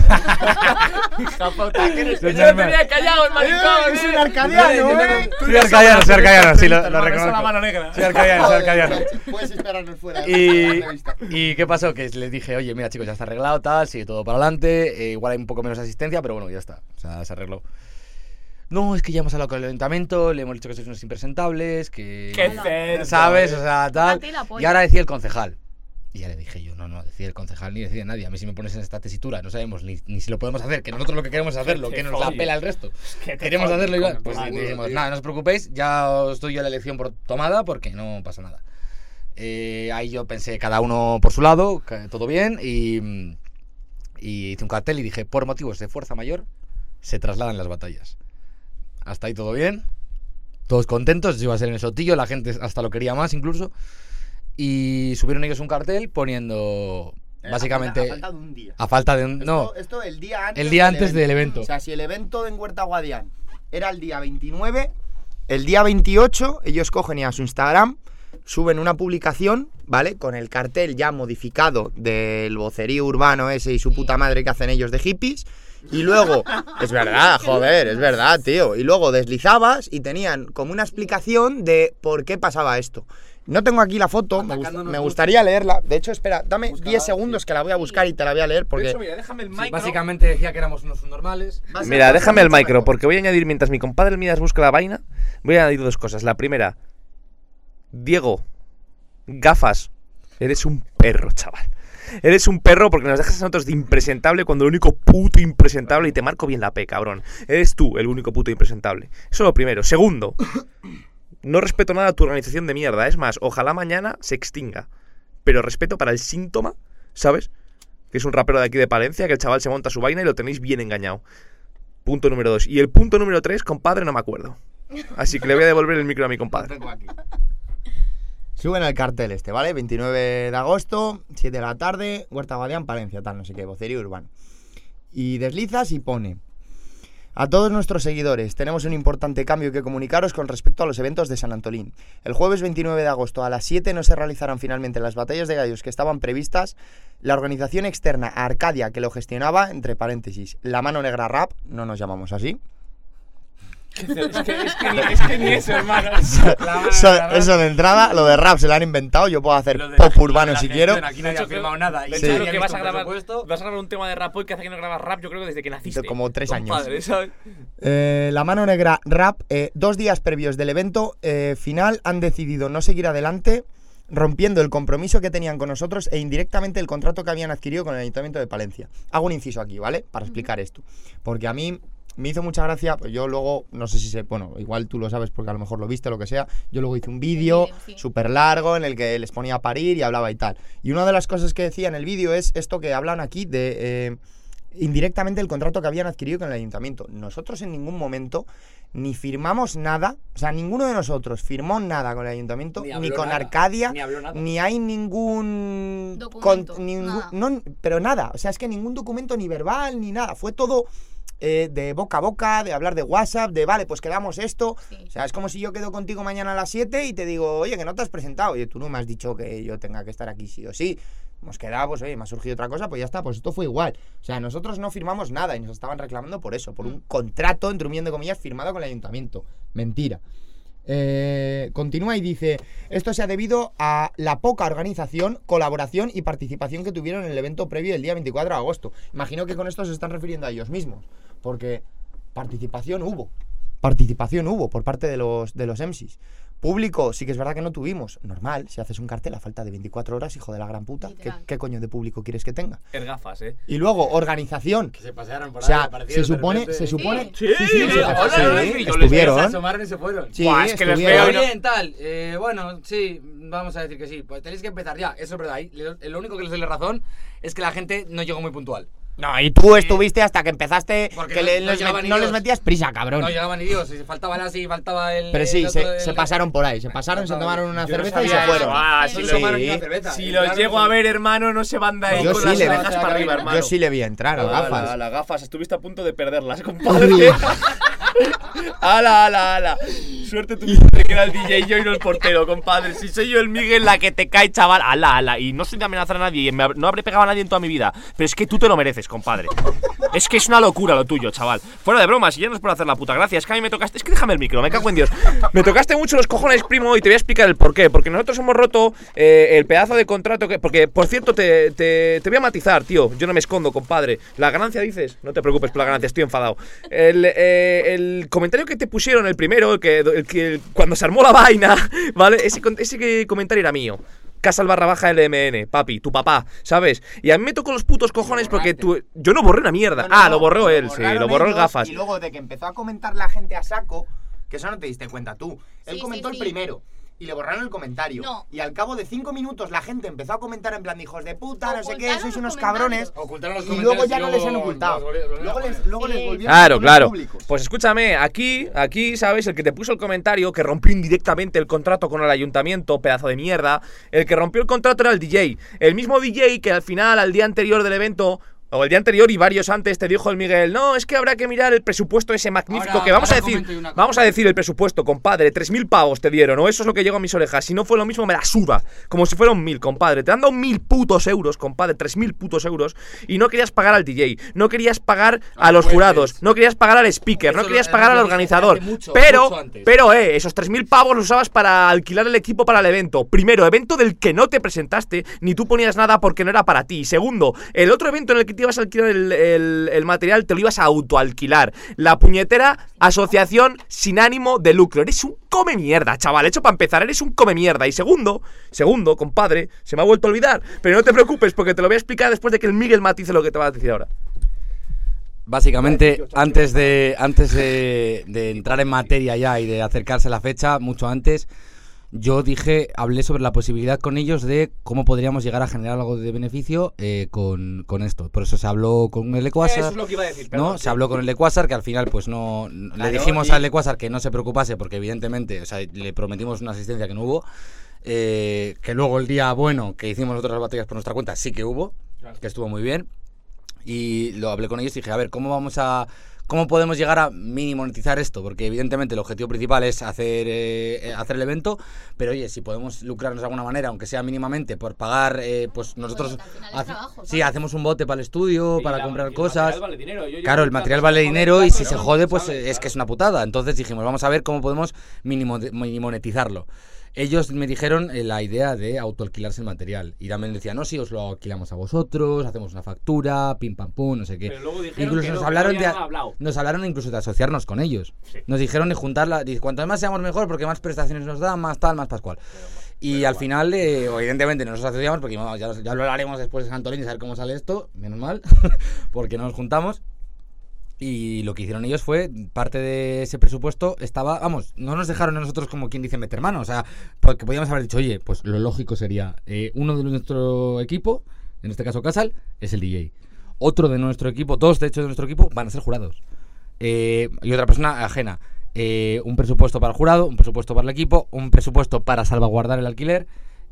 [SPEAKER 2] Hija puta, que eres.
[SPEAKER 4] Yo
[SPEAKER 2] Yo
[SPEAKER 4] no me-
[SPEAKER 2] tenía callado el maricón.
[SPEAKER 3] Es
[SPEAKER 2] eh.
[SPEAKER 3] un arcadiano, ¿eh?
[SPEAKER 4] Soy arcadiano, soy arcadiano, sí, lo, lo
[SPEAKER 2] Me besó
[SPEAKER 4] reconozco.
[SPEAKER 2] la mano negra.
[SPEAKER 4] Soy arcadiano, soy arcadiano.
[SPEAKER 3] Puedes esperarnos fuera.
[SPEAKER 4] Y, ¿Y qué pasó? Que les dije, oye, mira chicos, ya está arreglado, tal, sigue todo para adelante, eh, igual hay un poco menos asistencia, pero bueno, ya está, o sea, se arregló. No, es que ya hemos hablado con el ayuntamiento, le hemos dicho que sois unos impresentables, que...
[SPEAKER 2] Qué
[SPEAKER 1] Hola.
[SPEAKER 2] cerdo.
[SPEAKER 4] ¿Sabes? O sea, tal.
[SPEAKER 1] Date la polla.
[SPEAKER 4] Y ahora decía el concejal. Y ya le dije yo, no, no, decía el concejal ni decía nadie. A mí si me pones en esta tesitura, no sabemos ni, ni si lo podemos hacer, que nosotros lo que queremos es hacerlo,
[SPEAKER 2] Que
[SPEAKER 4] que
[SPEAKER 2] te
[SPEAKER 4] nos la
[SPEAKER 2] folles.
[SPEAKER 4] pela el resto.
[SPEAKER 2] Que te
[SPEAKER 4] Queremos
[SPEAKER 2] folles,
[SPEAKER 4] hacerlo igual.
[SPEAKER 2] come
[SPEAKER 4] Pues
[SPEAKER 2] por culo,
[SPEAKER 4] dijimos,
[SPEAKER 3] tío.
[SPEAKER 4] nada, no os preocupéis, ya os doy yo la elección por tomada porque no pasa nada. Eh, ahí yo pensé, cada uno por su lado, que todo bien, y, y hice un cartel y dije, por motivos de fuerza mayor, se trasladan las batallas. Hasta ahí todo bien, todos contentos, iba a ser en el Sotillo, la gente hasta lo quería más incluso, y subieron ellos un cartel poniendo, básicamente,
[SPEAKER 3] A falta de un día.
[SPEAKER 4] a falta de un... No,
[SPEAKER 3] Esto, esto el día antes,
[SPEAKER 4] el día antes del evento.
[SPEAKER 3] O sea, si el evento en Huerta Guadián era el día veintinueve, el día veintiocho ellos cogen y a su Instagram suben una publicación, ¿vale? Con el cartel ya modificado del vocerío urbano ese y su puta madre que hacen ellos de hippies. Y luego, es verdad, joder, es verdad, tío. Y luego deslizabas y tenían como una explicación de por qué pasaba esto. No tengo aquí la foto, me, gust-
[SPEAKER 4] Atacándonos
[SPEAKER 3] me
[SPEAKER 4] mucho.
[SPEAKER 3] gustaría leerla. De hecho, espera, dame
[SPEAKER 4] Búscala,
[SPEAKER 3] diez segundos que la voy a buscar y te la voy a leer
[SPEAKER 2] De
[SPEAKER 3] porque...
[SPEAKER 2] hecho, mira, déjame el
[SPEAKER 4] Sí,
[SPEAKER 2] micro.
[SPEAKER 4] básicamente decía que éramos unos normales.
[SPEAKER 3] va a ser- va
[SPEAKER 2] Mira,
[SPEAKER 3] a ser
[SPEAKER 2] déjame el
[SPEAKER 3] mucho
[SPEAKER 2] micro,
[SPEAKER 3] mejor.
[SPEAKER 2] porque voy a añadir, mientras mi compadre Midas busca la vaina, voy a añadir dos cosas. La primera, Diego, gafas, eres un perro, chaval. Eres un perro porque nos dejas a nosotros de impresentable cuando el único puto impresentable, y te marco bien la P, cabrón, eres tú el único puto impresentable. Eso es lo primero. Segundo, no respeto nada a tu organización de mierda. Es más, ojalá mañana se extinga. Pero respeto para el síntoma, ¿sabes? Que es un rapero de aquí de Palencia, que el chaval se monta su vaina y lo tenéis bien engañado. Punto número dos. Y el punto número tres, compadre, no me acuerdo. Así que le voy a devolver el micro a mi
[SPEAKER 3] Lo
[SPEAKER 2] compadre.
[SPEAKER 3] tengo aquí. Suben el cartel este, ¿vale? veintinueve de agosto, siete de la tarde, Huerta Guadián, Palencia, tal, no sé qué, vocerío urbano. Y deslizas y pone: a todos nuestros seguidores, tenemos un importante cambio que comunicaros con respecto a los eventos de San Antolín. El jueves veintinueve de agosto a las siete no se realizarán finalmente las batallas de gallos que estaban previstas. La organización externa a Arcadia, que lo gestionaba, entre paréntesis, La Mano Negra Rap, no nos llamamos así.
[SPEAKER 2] Es que, es que, ni, es que ni eso, hermano.
[SPEAKER 3] Eso, eso de entrada, lo de rap se lo han inventado, yo puedo hacer pop urbano si quiero.
[SPEAKER 4] Aquí nadie ha firmado nada.
[SPEAKER 2] De
[SPEAKER 3] Sí.
[SPEAKER 2] hecho,
[SPEAKER 3] Sí.
[SPEAKER 2] creo que vas a grabar, vas a grabar un tema de rap hoy que hace que no grabas rap, yo creo que desde que naciste.
[SPEAKER 3] De como tres años.
[SPEAKER 2] Compadre, ¿sabes?
[SPEAKER 3] Eh, la Mano Negra Rap, eh, dos días previos del evento eh, final, han decidido no seguir adelante, rompiendo el compromiso que tenían con nosotros e indirectamente el contrato que habían adquirido con el Ayuntamiento de Palencia. Hago un inciso aquí, ¿vale? Para explicar esto. Porque a mí me hizo mucha gracia, pues yo luego, no sé si se, bueno, igual tú lo sabes porque a lo mejor lo viste o lo que sea, yo luego hice un vídeo
[SPEAKER 1] vídeo, sí.
[SPEAKER 3] súper largo en el que les ponía a parir y hablaba y tal. Y una de las cosas que decía en el vídeo es esto que hablan aquí de... eh, indirectamente el contrato que habían adquirido con el ayuntamiento. Nosotros en ningún momento ni firmamos nada, o sea, ninguno de nosotros firmó nada con el ayuntamiento, ni, ni con
[SPEAKER 4] nada,
[SPEAKER 3] Arcadia,
[SPEAKER 4] ni, habló nada.
[SPEAKER 3] ni hay ningún...
[SPEAKER 1] Documento,
[SPEAKER 3] con, ningún
[SPEAKER 1] nada.
[SPEAKER 3] No, pero nada, o sea, es que ningún documento ni verbal ni nada, fue todo... Eh, de boca a boca, de hablar de WhatsApp, de vale, pues quedamos esto.
[SPEAKER 1] Sí.
[SPEAKER 3] O sea, es como si yo quedo contigo mañana a las siete y te digo, oye, que no te has presentado. Oye, tú no me has dicho que yo tenga que estar aquí sí o sí. Hemos quedado, pues oye, me ha surgido otra cosa, pues ya está, pues esto fue igual. O sea, nosotros no firmamos nada y nos estaban reclamando por eso, por un contrato, entre un millón de comillas, firmado con el ayuntamiento. Mentira. Eh, continúa y dice, esto se ha debido a la poca organización, colaboración y participación que tuvieron en el evento previo del día veinticuatro de agosto. Imagino que con esto se están refiriendo a ellos mismos, porque participación hubo, participación hubo por parte de los, de los M Cs. Público, sí que es verdad que no tuvimos. Normal, si haces un cartel a falta de veinticuatro horas, hijo de la gran puta, ¿qué, ¿qué coño de público quieres que tenga?
[SPEAKER 2] El gafas, ¿eh?
[SPEAKER 3] Y luego, organización.
[SPEAKER 4] Que se pasearon por
[SPEAKER 3] O
[SPEAKER 4] ahí,
[SPEAKER 3] sea,
[SPEAKER 4] aparecieron
[SPEAKER 3] se
[SPEAKER 4] de
[SPEAKER 3] supone,
[SPEAKER 4] repente.
[SPEAKER 3] se supone...
[SPEAKER 2] Sí,
[SPEAKER 3] sí,
[SPEAKER 2] sí,
[SPEAKER 3] sí,
[SPEAKER 2] sí, hola,
[SPEAKER 3] sí,
[SPEAKER 2] hola,
[SPEAKER 3] sí,
[SPEAKER 2] yo les
[SPEAKER 4] Se
[SPEAKER 3] estuvieron.
[SPEAKER 4] asomaron y se fueron.
[SPEAKER 3] Sí,
[SPEAKER 2] Buah, es que les
[SPEAKER 3] estuvieron.
[SPEAKER 2] veo y no-
[SPEAKER 4] Bien, tal. Eh, bueno, sí, vamos a decir que sí. Pues tenéis que empezar ya. Eso es verdad. Ahí, lo, lo único que les doy la razón es que la gente no llegó muy puntual.
[SPEAKER 3] No, y tú estuviste hasta que empezaste,
[SPEAKER 4] Porque
[SPEAKER 3] que
[SPEAKER 4] no-
[SPEAKER 3] le-
[SPEAKER 4] no
[SPEAKER 3] les
[SPEAKER 4] llegaban
[SPEAKER 3] met-
[SPEAKER 4] ni
[SPEAKER 3] no les
[SPEAKER 4] Dios.
[SPEAKER 3] metías prisa, cabrón.
[SPEAKER 4] No llegaban ni Dios. Si faltaba la así, faltaba el.
[SPEAKER 3] Pero sí,
[SPEAKER 4] el otro,
[SPEAKER 3] se,
[SPEAKER 4] el-
[SPEAKER 3] se pasaron por ahí, se pasaron, se tomaron una
[SPEAKER 2] Yo no
[SPEAKER 3] cerveza y se
[SPEAKER 2] sabía
[SPEAKER 3] fueron.
[SPEAKER 2] eso. Ah,
[SPEAKER 1] Sí.
[SPEAKER 2] si
[SPEAKER 4] No
[SPEAKER 2] los-
[SPEAKER 4] tomaron
[SPEAKER 3] Sí.
[SPEAKER 4] ni una cerveza.
[SPEAKER 2] Si
[SPEAKER 4] Entraron
[SPEAKER 2] los
[SPEAKER 4] y
[SPEAKER 2] llego
[SPEAKER 4] se-
[SPEAKER 2] a ver, hermano, no se van de ahí
[SPEAKER 3] Yo
[SPEAKER 2] con
[SPEAKER 3] sí
[SPEAKER 2] las
[SPEAKER 3] le-
[SPEAKER 2] orejas para arriba, hermano.
[SPEAKER 3] Yo sí le vi entrar, a gafas.
[SPEAKER 2] Ala, ala, gafas, estuviste a punto de perderlas, compadre. Ala, ala, ala. Suerte tuviste de que era el D J y yo y no el portero, compadre. Si soy yo el Miguel, la que te cae, chaval. Ala, ala. Y no soy de amenazar a nadie, me hab- no habré pegado a nadie en toda mi vida. Pero es que tú te lo mereces, compadre. Es que es una locura lo tuyo, chaval. Fuera de bromas, y ya no es por hacer la puta gracia. Es que a mí me tocaste. Es que déjame el micro, me cago en Dios. Me tocaste mucho los cojones, primo, y te voy a explicar el porqué. Porque nosotros hemos roto eh, el pedazo de contrato que. Porque, por cierto, te, te, te voy a matizar, tío. Yo no me escondo, compadre. La ganancia dices. No te preocupes por la ganancia, estoy enfadado. El, eh, el comentario que te pusieron, el primero, el que, el que cuando se armó la vaina, ¿vale? Ese, con- ese comentario era mío. Casal barra baja L M N, papi, tu papá, ¿sabes? Y a mí me tocó los putos cojones porque tú. Yo no borré una mierda.
[SPEAKER 3] No, no,
[SPEAKER 2] Ah,
[SPEAKER 3] no,
[SPEAKER 2] lo borró él, sí,
[SPEAKER 3] borraron
[SPEAKER 2] lo borró el
[SPEAKER 3] ellos,
[SPEAKER 2] gafas.
[SPEAKER 3] Y luego de que empezó a comentar la gente a saco, que eso no te diste cuenta tú. Él
[SPEAKER 1] Sí,
[SPEAKER 3] comentó
[SPEAKER 1] sí,
[SPEAKER 3] el
[SPEAKER 1] sí.
[SPEAKER 3] primero. Y le borraron el comentario.
[SPEAKER 1] No.
[SPEAKER 3] Y al cabo de cinco minutos la gente empezó a comentar en plan de hijos de puta, no sé qué,
[SPEAKER 1] Ocultaron
[SPEAKER 3] sois
[SPEAKER 1] los
[SPEAKER 3] unos
[SPEAKER 1] comentarios.
[SPEAKER 3] cabrones.
[SPEAKER 4] Ocultaron los
[SPEAKER 3] Y luego
[SPEAKER 4] comentarios
[SPEAKER 3] ya
[SPEAKER 4] y
[SPEAKER 3] no les han
[SPEAKER 4] luego
[SPEAKER 3] ocultado.
[SPEAKER 4] los volvieron-
[SPEAKER 3] Luego
[SPEAKER 4] volvieron a
[SPEAKER 3] les,
[SPEAKER 4] poner.
[SPEAKER 3] luego les
[SPEAKER 1] Sí.
[SPEAKER 3] volvieron a
[SPEAKER 2] Claro,
[SPEAKER 3] poner
[SPEAKER 2] claro.
[SPEAKER 3] públicos.
[SPEAKER 2] Pues escúchame, aquí, aquí, ¿sabes? El que te puso el comentario, que rompió indirectamente el contrato con el ayuntamiento, pedazo de mierda. El que rompió el contrato era el D J. El mismo D J que al final, al día anterior del evento, o el día anterior y varios antes, te dijo el Miguel, no, es que habrá que mirar el presupuesto ese magnífico
[SPEAKER 4] Ahora-
[SPEAKER 2] que vamos a
[SPEAKER 4] ahora
[SPEAKER 2] decir,
[SPEAKER 4] comento una cosa.
[SPEAKER 2] vamos a decir el presupuesto, compadre, tres mil pavos te dieron, o eso es lo que llegó a mis orejas. Si no fue lo mismo, me la suda, como si fueran mil, compadre. Te han dado mil putos euros, compadre, tres mil putos euros, y no querías pagar al D J, no querías pagar a los
[SPEAKER 4] jueces.
[SPEAKER 2] jurados, no querías pagar al speaker,
[SPEAKER 4] Eso
[SPEAKER 2] no
[SPEAKER 4] lo-
[SPEAKER 2] querías
[SPEAKER 4] eso
[SPEAKER 2] pagar
[SPEAKER 4] lo
[SPEAKER 2] al
[SPEAKER 4] dije
[SPEAKER 2] organizador.
[SPEAKER 4] hace mucho,
[SPEAKER 2] pero,
[SPEAKER 4] mucho antes.
[SPEAKER 2] pero, eh, esos tres mil pavos los usabas para alquilar el equipo para el evento. Primero, evento del que no te presentaste, ni tú ponías nada porque no era para ti. Segundo, el otro evento en el que te ibas a alquilar el, el, el material te lo ibas a autoalquilar. La puñetera asociación sin ánimo de lucro. Eres un come mierda, chaval. Hecho para empezar, eres un come mierda. Y segundo, segundo, compadre, se me ha vuelto a olvidar. Pero no te preocupes porque te lo voy a explicar después de que el Miguel matice lo que te va a decir ahora.
[SPEAKER 4] Básicamente, antes de antes de, de entrar en materia ya y de acercarse a la fecha, mucho antes, yo dije, hablé sobre la posibilidad con ellos de cómo podríamos llegar a generar algo de beneficio eh, con, con esto. Por eso se habló con el Equasar,
[SPEAKER 2] lo que iba a decir,
[SPEAKER 4] ¿no? Se habló con el Equasar, que al final pues no... le
[SPEAKER 3] Claro,
[SPEAKER 4] dijimos
[SPEAKER 3] y-
[SPEAKER 4] al Equasar que no se preocupase porque evidentemente, o sea, le prometimos una asistencia que no hubo. Eh, que luego el día bueno que hicimos otras batallas por nuestra cuenta sí que hubo, que estuvo muy bien. Y lo hablé con ellos y dije, a ver, ¿cómo vamos a... ¿Cómo podemos llegar a mini monetizar esto? Porque evidentemente el objetivo principal es hacer, eh, hacer el evento, pero oye, si podemos lucrarnos de alguna manera, aunque sea mínimamente, por pagar, eh, pues nosotros...
[SPEAKER 1] Bueno, al final es
[SPEAKER 4] hace-
[SPEAKER 1] trabajo,
[SPEAKER 4] sí,
[SPEAKER 1] ¿sabes?
[SPEAKER 4] hacemos un bote para el estudio, para comprar cosas.
[SPEAKER 2] Dinero.
[SPEAKER 4] Claro, el material vale dinero y si se jode, pues eh, es que es una putada. Entonces dijimos, vamos a ver cómo podemos mini mini monetizarlo. Ellos me dijeron eh, la idea de autoalquilarse el material. Y también decían, no, si os lo alquilamos a vosotros, hacemos una factura, pim pam pum, no sé qué.
[SPEAKER 2] Pero luego dijeron
[SPEAKER 4] Incluso
[SPEAKER 2] que
[SPEAKER 4] nos
[SPEAKER 2] no,
[SPEAKER 4] hablaron
[SPEAKER 2] que no
[SPEAKER 4] de
[SPEAKER 2] habían hablado.
[SPEAKER 4] nos hablaron incluso de asociarnos con ellos.
[SPEAKER 2] Sí.
[SPEAKER 4] Nos dijeron de juntarla, dice, cuanto más seamos mejor, porque más prestaciones nos dan, más tal, más pascual. Y al final, eh, evidentemente, no nos asociamos, porque vamos, ya, ya lo hablaremos después de Santolín y saber cómo sale esto, menos mal, porque no nos juntamos. Y lo que hicieron ellos fue, parte de ese presupuesto estaba, vamos, no nos dejaron a nosotros como quien dice meter mano, o sea, porque podíamos haber dicho, oye, pues lo lógico sería, eh, uno de nuestro equipo, en este caso Casal, es el D J. otro de nuestro equipo, dos de hecho de nuestro equipo, van a ser jurados. Eh, y otra persona ajena. Eh, un presupuesto para el jurado, un presupuesto para el equipo, un presupuesto para salvaguardar el alquiler.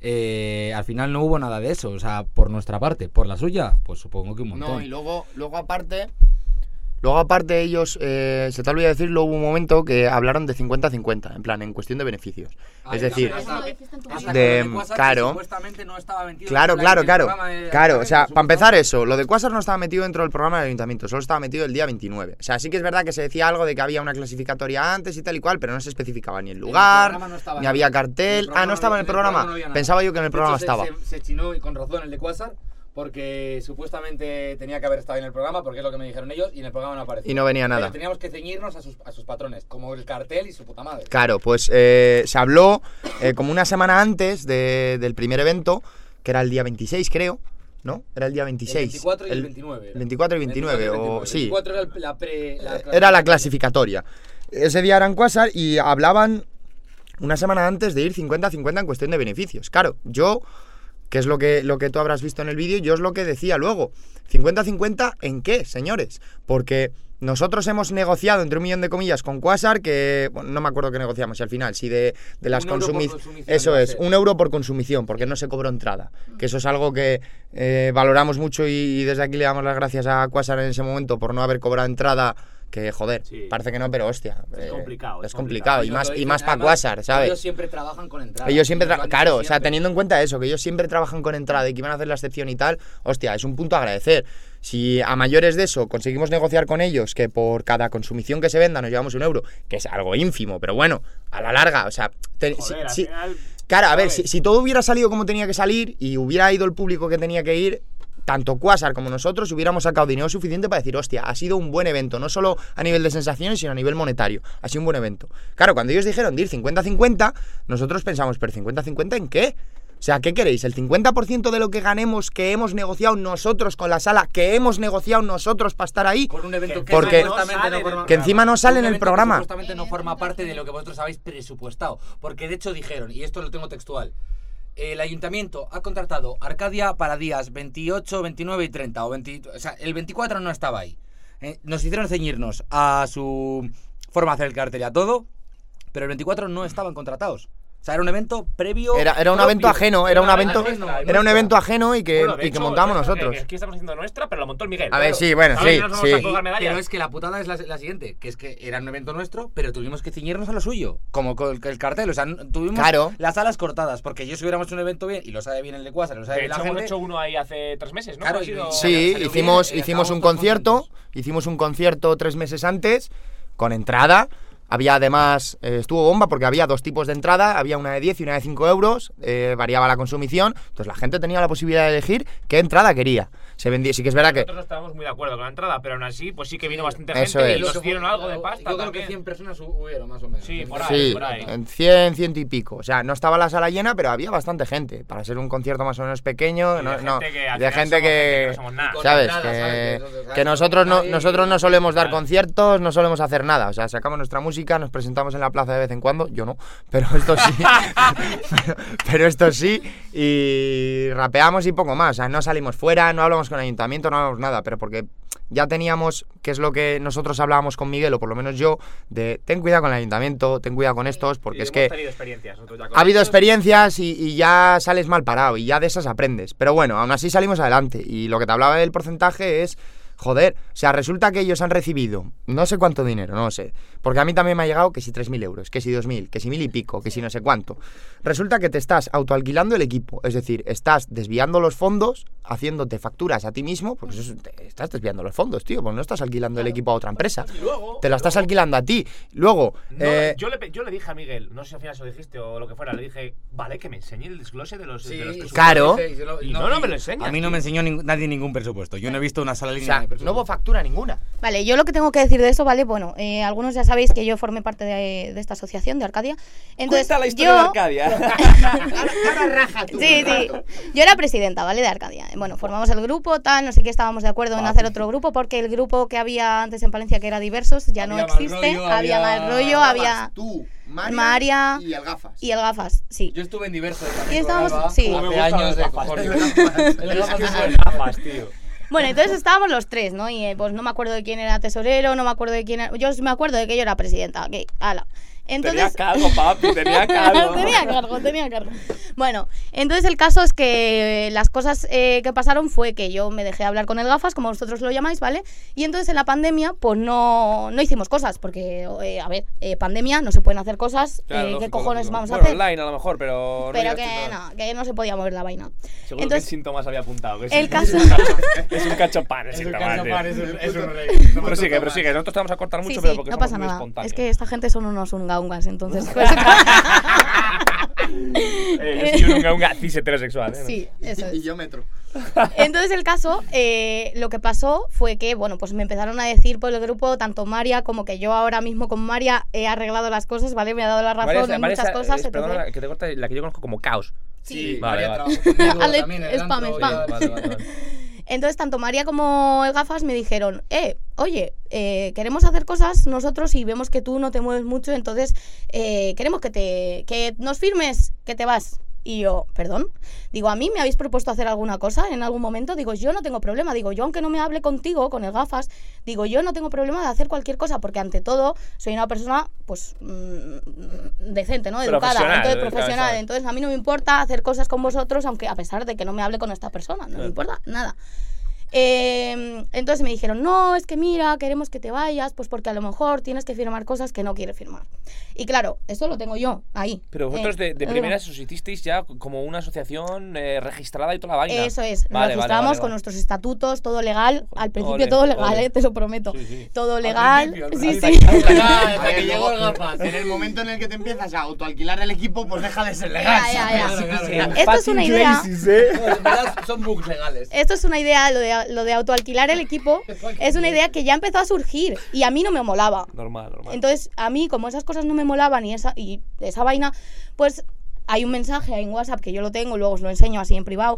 [SPEAKER 4] Eh, al final no hubo nada de eso, o sea, por nuestra parte, por la suya, pues supongo que un montón.
[SPEAKER 3] No, y luego, luego aparte, luego aparte ellos, eh, se te olvidó decirlo, hubo un momento que hablaron de cincuenta a cincuenta, en plan, en cuestión de beneficios.
[SPEAKER 4] Ah,
[SPEAKER 3] es decir,
[SPEAKER 4] hasta- hasta
[SPEAKER 3] de-
[SPEAKER 4] con el Quasar,
[SPEAKER 3] claro.
[SPEAKER 4] que supuestamente no estaba metido
[SPEAKER 3] claro,
[SPEAKER 4] en la-
[SPEAKER 3] claro,
[SPEAKER 4] en el
[SPEAKER 3] claro,
[SPEAKER 4] programa de-
[SPEAKER 3] claro, o sea,
[SPEAKER 4] de-
[SPEAKER 3] para empezar eso, lo de Quasar no estaba metido dentro del programa del ayuntamiento, solo estaba metido el día veintinueve. O sea, sí que es verdad que se decía algo de que había una clasificatoria antes y tal y cual, pero no se especificaba ni el lugar,
[SPEAKER 4] programa no estaba
[SPEAKER 3] ni
[SPEAKER 4] nada.
[SPEAKER 3] había
[SPEAKER 4] En el
[SPEAKER 3] cartel.
[SPEAKER 4] programa
[SPEAKER 3] Ah, no estaba en el programa.
[SPEAKER 4] no había nada.
[SPEAKER 3] Pensaba yo que en el
[SPEAKER 4] De
[SPEAKER 3] programa
[SPEAKER 4] hecho,
[SPEAKER 3] estaba.
[SPEAKER 4] Se, se, se chinó y con razón el de Quasar, porque supuestamente tenía que haber estado en el programa, porque es lo que me dijeron ellos, y en el programa no aparecía.
[SPEAKER 3] Y no venía nada.
[SPEAKER 4] Pero teníamos que ceñirnos a sus, a sus patrones, como el cartel y su puta madre.
[SPEAKER 3] Claro, pues eh, se habló eh, como una semana antes de- del primer evento, que era el día veintiséis, creo, ¿no? Era el día veintiséis.
[SPEAKER 4] El veinticuatro y el veintinueve. Era.
[SPEAKER 3] El veinticuatro y veintinueve,
[SPEAKER 4] veinticuatro y
[SPEAKER 3] o
[SPEAKER 4] veintinueve.
[SPEAKER 3] sí.
[SPEAKER 4] El veinticuatro era el- la pre, la
[SPEAKER 3] Era la clasificatoria. Ese día eran Quasar y hablaban una semana antes de ir cincuenta a cincuenta en cuestión de beneficios. Claro, yo, que es lo que, lo que tú habrás visto en el vídeo, yo es lo que decía luego. cincuenta a cincuenta ¿en qué, señores? Porque nosotros hemos negociado, entre un millón de comillas, con Quasar, que bueno, no me acuerdo qué negociamos, y al final, si de, de las
[SPEAKER 4] Un euro por
[SPEAKER 3] consumiciones...
[SPEAKER 4] consumición
[SPEAKER 3] Eso
[SPEAKER 4] iba a
[SPEAKER 3] es,
[SPEAKER 4] ser.
[SPEAKER 3] un euro por consumición, porque no se cobró entrada. Que eso es algo que eh, valoramos mucho y, y desde aquí le damos las gracias a Quasar en ese momento por no haber cobrado entrada. Que joder,
[SPEAKER 2] Sí.
[SPEAKER 3] parece que no, pero hostia.
[SPEAKER 2] Es
[SPEAKER 3] eh,
[SPEAKER 2] complicado,
[SPEAKER 3] Es
[SPEAKER 2] es
[SPEAKER 3] complicado, y
[SPEAKER 4] Lo
[SPEAKER 3] más,
[SPEAKER 4] que
[SPEAKER 3] y
[SPEAKER 4] dicen,
[SPEAKER 3] más para
[SPEAKER 4] además,
[SPEAKER 3] Quasar, ¿sabes?
[SPEAKER 4] Ellos siempre trabajan con entrada.
[SPEAKER 3] Ellos siempre,
[SPEAKER 4] Nos
[SPEAKER 3] tra-
[SPEAKER 4] lo han dicho
[SPEAKER 3] claro, o sea,
[SPEAKER 4] siempre.
[SPEAKER 3] teniendo en cuenta eso, que ellos siempre trabajan con entrada y que iban a hacer la excepción y tal, hostia, es un punto a agradecer. Si a mayores de eso conseguimos negociar con ellos que por cada consumición que se venda nos llevamos un euro, que es algo ínfimo, pero bueno, a la larga, o sea, te- si-
[SPEAKER 2] Joder, al
[SPEAKER 3] si-
[SPEAKER 2] final,
[SPEAKER 3] claro, a ver,
[SPEAKER 2] ¿sabes?
[SPEAKER 3] si, si todo hubiera salido como tenía que salir y hubiera ido el público que tenía que ir, tanto Quasar como nosotros hubiéramos sacado dinero suficiente para decir, hostia, ha sido un buen evento, no solo a nivel de sensaciones, sino a nivel monetario. Ha sido un buen evento. Claro, cuando ellos dijeron de ir cincuenta a cincuenta, nosotros pensamos, ¿pero cincuenta a cincuenta en qué? O sea, ¿qué queréis? ¿El cincuenta por ciento de lo que ganemos que hemos negociado nosotros con la sala, que hemos negociado nosotros para estar ahí?
[SPEAKER 4] Con un evento que,
[SPEAKER 3] Porque-
[SPEAKER 4] supuestamente no forma-
[SPEAKER 3] Que encima no sale
[SPEAKER 4] un
[SPEAKER 3] en el
[SPEAKER 4] evento que
[SPEAKER 3] programa.
[SPEAKER 4] Supuestamente no forma parte de lo que vosotros habéis presupuestado. Porque de hecho dijeron, y esto lo tengo textual, el ayuntamiento ha contratado Arcadia para días veintiocho, veintinueve y treinta. O, veinte, o sea, el veinticuatro no estaba ahí. Eh, nos hicieron ceñirnos a su forma de hacer el cartel y a todo, pero el veinticuatro no estaban contratados. O sea, era un evento previo.
[SPEAKER 3] Era, era un
[SPEAKER 4] propio.
[SPEAKER 3] evento ajeno, era un
[SPEAKER 2] Era
[SPEAKER 3] evento,
[SPEAKER 2] nuestra,
[SPEAKER 3] era un
[SPEAKER 4] nuestra.
[SPEAKER 3] evento ajeno y que,
[SPEAKER 2] bueno, de
[SPEAKER 3] y que
[SPEAKER 2] hecho,
[SPEAKER 3] montamos
[SPEAKER 2] nuestra,
[SPEAKER 3] nosotros.
[SPEAKER 2] que Aquí estamos haciendo nuestra, pero la montó el Miguel.
[SPEAKER 3] A ver,
[SPEAKER 2] claro.
[SPEAKER 3] sí, bueno,
[SPEAKER 2] ¿Sabes?
[SPEAKER 3] sí,
[SPEAKER 2] No nos vamos
[SPEAKER 3] sí.
[SPEAKER 2] a colgar medallas.
[SPEAKER 4] Pero es que la putada es la, la siguiente, que es que era un evento nuestro, pero tuvimos que ciñirnos a lo suyo, como con el, el cartel, o sea, n- tuvimos
[SPEAKER 3] Claro.
[SPEAKER 4] las alas cortadas, porque yo si hubiéramos hecho un evento bien, y lo sabe bien el de Quasar, lo sabe
[SPEAKER 2] De
[SPEAKER 4] bien
[SPEAKER 2] hecho,
[SPEAKER 4] la
[SPEAKER 2] hemos
[SPEAKER 4] gente,
[SPEAKER 2] hecho uno ahí hace tres meses, ¿no?
[SPEAKER 4] Claro,
[SPEAKER 2] Ha
[SPEAKER 4] y-
[SPEAKER 2] sido-
[SPEAKER 3] Sí,
[SPEAKER 4] salió
[SPEAKER 3] hicimos,
[SPEAKER 4] bien, eh,
[SPEAKER 3] hicimos un
[SPEAKER 4] estábamos todos
[SPEAKER 3] concierto,
[SPEAKER 4] contentos.
[SPEAKER 3] hicimos un concierto tres meses antes, con entrada. Había además, eh, estuvo bomba porque había dos tipos de entrada, había una de diez y una de cinco euros, eh, variaba la consumición, entonces la gente tenía la posibilidad de elegir qué entrada quería. Se vendía, sí que es verdad que...
[SPEAKER 2] Nosotros no estábamos muy de acuerdo con la entrada, pero aún así, pues sí que vino bastante
[SPEAKER 3] Eso
[SPEAKER 2] gente
[SPEAKER 3] es.
[SPEAKER 2] y
[SPEAKER 4] Lo que
[SPEAKER 2] nos
[SPEAKER 4] fue-
[SPEAKER 2] dieron algo de pasta
[SPEAKER 4] Yo creo
[SPEAKER 2] también.
[SPEAKER 4] que cien personas hu- hubieron, más o menos.
[SPEAKER 2] Sí, por ahí.
[SPEAKER 3] Sí,
[SPEAKER 2] por ahí.
[SPEAKER 3] en cien, ciento y pico. O sea, no estaba la sala llena, pero había bastante gente. Para ser un concierto más o menos pequeño,
[SPEAKER 2] Y
[SPEAKER 3] no,
[SPEAKER 2] de
[SPEAKER 3] no,
[SPEAKER 2] gente que al
[SPEAKER 3] de
[SPEAKER 2] final
[SPEAKER 3] gente
[SPEAKER 2] somos
[SPEAKER 3] que,
[SPEAKER 2] gente que no somos nada.
[SPEAKER 4] Con
[SPEAKER 3] ¿sabes?
[SPEAKER 4] entrada,
[SPEAKER 3] Que,
[SPEAKER 4] ¿sabes? Que eso- ¿sabes?
[SPEAKER 3] que nosotros no,
[SPEAKER 4] Nadie-
[SPEAKER 3] nosotros no solemos dar
[SPEAKER 2] Claro.
[SPEAKER 3] conciertos, no solemos hacer nada. O sea, sacamos nuestra música, nos presentamos en la plaza de vez en cuando. Yo no, pero esto sí. pero, pero esto sí. Y rapeamos y poco más. O sea, no salimos fuera, no hablamos con el ayuntamiento, no hablamos nada. Pero porque ya teníamos, que es lo que nosotros hablábamos con Miguel, o por lo menos yo, de ten cuidado con el ayuntamiento, ten cuidado con estos, porque
[SPEAKER 2] Sí,
[SPEAKER 3] es
[SPEAKER 2] hemos
[SPEAKER 3] que
[SPEAKER 2] tenido experiencias nosotros ya con
[SPEAKER 3] ha habido
[SPEAKER 2] ellos.
[SPEAKER 3] experiencias y, y ya sales mal parado y ya de esas aprendes. Pero bueno, aún así salimos adelante. Y lo que te hablaba del porcentaje es, joder, o sea, resulta que ellos han recibido no sé cuánto dinero, no lo sé. Porque a mí también me ha llegado que si tres mil euros, que si dos mil, que si mil y pico, que si no sé cuánto. Resulta que te estás autoalquilando el equipo. Es decir, estás desviando los fondos, haciéndote facturas a ti mismo, porque eso es- te estás desviando los fondos, tío, porque no estás alquilando el equipo a otra empresa.
[SPEAKER 2] Y luego,
[SPEAKER 3] Te la estás
[SPEAKER 2] luego-
[SPEAKER 3] alquilando a ti. Luego,
[SPEAKER 2] No,
[SPEAKER 3] eh,
[SPEAKER 2] yo, le, pe- yo le dije a Miguel, no sé si al final se lo dijiste o lo que fuera, le dije, vale, que me enseñe el desglose de los,
[SPEAKER 4] Sí,
[SPEAKER 2] de los
[SPEAKER 4] sí,
[SPEAKER 2] presupuestos.
[SPEAKER 3] Claro.
[SPEAKER 4] sí, sí,
[SPEAKER 2] Y no, no me lo enseñas,
[SPEAKER 4] A mí no
[SPEAKER 2] tío.
[SPEAKER 4] me enseñó ning- nadie ningún presupuesto. Yo no he visto una sola
[SPEAKER 3] o
[SPEAKER 4] línea
[SPEAKER 3] sea,
[SPEAKER 4] de presupuesto.
[SPEAKER 3] no hubo factura ninguna.
[SPEAKER 1] Vale, yo lo que tengo que decir de eso, ¿vale? Bueno, eh, algunos ya sabéis que yo formé parte de, de esta asociación de Arcadia. Entonces,
[SPEAKER 5] Cuenta la historia
[SPEAKER 1] yo...
[SPEAKER 5] de Arcadia.
[SPEAKER 1] Sí, sí. Yo era presidenta, ¿vale? De Arcadia. Bueno, formamos el grupo, tal, no sé qué, estábamos de acuerdo en hacer otro grupo porque el grupo que había antes en Palencia, que era Diversos, ya no
[SPEAKER 4] Había mal
[SPEAKER 1] existe.
[SPEAKER 4] rollo,
[SPEAKER 1] había
[SPEAKER 4] había-
[SPEAKER 1] mal rollo, había...
[SPEAKER 3] Tú,
[SPEAKER 1] María
[SPEAKER 3] y el gafas.
[SPEAKER 1] Y el Gafas, sí.
[SPEAKER 4] Yo estuve en diversos.
[SPEAKER 1] Y estábamos-
[SPEAKER 4] Alba,
[SPEAKER 1] sí.
[SPEAKER 2] Cómo me
[SPEAKER 4] Hace
[SPEAKER 2] gustan
[SPEAKER 4] años
[SPEAKER 2] las
[SPEAKER 4] de
[SPEAKER 2] gafas,
[SPEAKER 4] cojones.
[SPEAKER 2] tío.
[SPEAKER 4] El
[SPEAKER 2] Es
[SPEAKER 4] gafas
[SPEAKER 2] que
[SPEAKER 4] es
[SPEAKER 2] son
[SPEAKER 4] bueno.
[SPEAKER 2] gafas, tío.
[SPEAKER 1] Bueno, entonces estábamos los tres, ¿no? Y eh, pues no me acuerdo de quién era tesorero, no me acuerdo de quién era... Yo me acuerdo de que yo era presidenta, ok, ala. Entonces...
[SPEAKER 2] Tenía cargo, papi, tenía cargo.
[SPEAKER 1] tenía cargo, tenía cargo. Bueno, entonces el caso es que las cosas eh, que pasaron fue que yo me dejé hablar con el gafas, como vosotros lo llamáis, ¿vale? Y entonces en la pandemia, pues no, no hicimos cosas, porque, eh, a ver, eh, pandemia, no se pueden hacer cosas,
[SPEAKER 2] Claro,
[SPEAKER 1] eh, ¿qué
[SPEAKER 2] lógico,
[SPEAKER 1] cojones
[SPEAKER 2] lógico.
[SPEAKER 1] vamos
[SPEAKER 2] Bueno,
[SPEAKER 1] a hacer?
[SPEAKER 2] online a lo mejor, pero...
[SPEAKER 1] Pero
[SPEAKER 2] no
[SPEAKER 1] que
[SPEAKER 2] llegaste nada.
[SPEAKER 1] no, que no se podía mover la vaina.
[SPEAKER 2] Seguro
[SPEAKER 1] Entonces,
[SPEAKER 2] que síntomas había apuntado. Que es
[SPEAKER 1] el
[SPEAKER 2] un-
[SPEAKER 1] caso-
[SPEAKER 2] Es un cacho, es un cacho pan, el
[SPEAKER 5] Es un
[SPEAKER 2] síntoma,
[SPEAKER 5] cacho
[SPEAKER 2] tío.
[SPEAKER 5] pan, es un, es un rey. No me
[SPEAKER 2] Prosigue,
[SPEAKER 5] toca
[SPEAKER 2] prosigue.
[SPEAKER 5] más.
[SPEAKER 2] Nosotros te vamos a cortar mucho,
[SPEAKER 1] sí,
[SPEAKER 2] pero
[SPEAKER 1] sí,
[SPEAKER 2] porque
[SPEAKER 1] no
[SPEAKER 2] somos
[SPEAKER 1] pasa
[SPEAKER 2] muy
[SPEAKER 1] nada.
[SPEAKER 2] espontáneos.
[SPEAKER 1] Es que esta gente son unos ungaungas, entonces... Pues,
[SPEAKER 2] Eh, yo soy un unga unga cis heterosexual, ¿eh?
[SPEAKER 1] sí, eso es.
[SPEAKER 3] Y yo metro.
[SPEAKER 1] Entonces el caso, eh, lo que pasó fue que, bueno, pues me empezaron a decir por el grupo, tanto María como que yo ahora mismo con María he arreglado las cosas, ¿vale? Me ha dado la razón
[SPEAKER 2] María-
[SPEAKER 1] en
[SPEAKER 2] María
[SPEAKER 1] muchas
[SPEAKER 2] es-
[SPEAKER 1] cosas.
[SPEAKER 2] es-
[SPEAKER 1] entonces-
[SPEAKER 2] Perdona, que te corta, la que yo conozco como Caos.
[SPEAKER 1] Sí.
[SPEAKER 2] Vale,
[SPEAKER 5] María
[SPEAKER 2] vale.
[SPEAKER 5] trabajó conmigo
[SPEAKER 1] Ale-
[SPEAKER 5] también en el
[SPEAKER 1] spam,
[SPEAKER 5] antro y
[SPEAKER 1] spam.
[SPEAKER 5] ya-
[SPEAKER 2] Vale, vale, vale.
[SPEAKER 1] Entonces tanto María como el gafas me dijeron, eh, oye, eh, queremos hacer cosas nosotros y vemos que tú no te mueves mucho, entonces eh, queremos que te que nos firmes, que te vas. Y yo, perdón, digo, a mí me habéis propuesto hacer alguna cosa en algún momento, digo, yo no tengo problema, digo, yo aunque no me hable contigo, con el gafas, digo, yo no tengo problema de hacer cualquier cosa, porque ante todo soy una persona, pues, mmm, decente, ¿no? Educada,
[SPEAKER 2] Profesional,
[SPEAKER 1] entonces
[SPEAKER 2] eh,
[SPEAKER 1] profesional,
[SPEAKER 2] ¿sabes?
[SPEAKER 1] entonces a mí no me importa hacer cosas con vosotros, aunque a pesar de que no me hable con esta persona, no
[SPEAKER 2] Claro.
[SPEAKER 1] me importa nada. Eh, entonces me dijeron, no, es que mira, queremos que te vayas, pues porque a lo mejor tienes que firmar cosas que no quieres firmar. Y claro, eso lo tengo yo ahí.
[SPEAKER 2] Pero vosotros
[SPEAKER 1] eh,
[SPEAKER 2] de, de
[SPEAKER 1] eh,
[SPEAKER 2] primeras os hicisteis ya como una asociación eh, registrada y toda la vaina.
[SPEAKER 1] Eso es,
[SPEAKER 2] Vale,
[SPEAKER 1] nos
[SPEAKER 2] vale,
[SPEAKER 1] registramos
[SPEAKER 2] vale,
[SPEAKER 1] con
[SPEAKER 2] vale.
[SPEAKER 1] nuestros estatutos, todo legal, al principio
[SPEAKER 2] Ole,
[SPEAKER 1] todo legal,
[SPEAKER 2] ole.
[SPEAKER 1] eh, te lo prometo.
[SPEAKER 2] Sí, sí.
[SPEAKER 1] Todo
[SPEAKER 5] Al
[SPEAKER 1] legal.
[SPEAKER 5] principio,
[SPEAKER 1] Sí,
[SPEAKER 5] hasta
[SPEAKER 1] sí.
[SPEAKER 5] que-
[SPEAKER 3] Hasta que,
[SPEAKER 5] hasta
[SPEAKER 3] hasta
[SPEAKER 5] que
[SPEAKER 3] que
[SPEAKER 5] llegó
[SPEAKER 3] llegó
[SPEAKER 5] el gafas.
[SPEAKER 3] En el momento en el que te empiezas a autoalquilar el equipo, pues deja de ser
[SPEAKER 1] Ya,
[SPEAKER 3] legal.
[SPEAKER 1] ya,
[SPEAKER 3] ¿sabes?
[SPEAKER 1] ya.
[SPEAKER 5] Claro, claro,
[SPEAKER 1] Sí.
[SPEAKER 5] claro.
[SPEAKER 1] Esto es una
[SPEAKER 2] Fucking
[SPEAKER 1] idea.
[SPEAKER 2] Gracies, ¿eh?
[SPEAKER 5] En verdad son bugs legales.
[SPEAKER 1] Esto es una idea, lo de, lo de autoalquilar el equipo, es una idea que ya empezó a surgir y a mí no me molaba.
[SPEAKER 2] Normal, normal.
[SPEAKER 1] Entonces, a mí, como esas cosas no me molaban y esa, y esa vaina, pues hay un mensaje en WhatsApp que yo lo tengo, luego os lo enseño así en privado,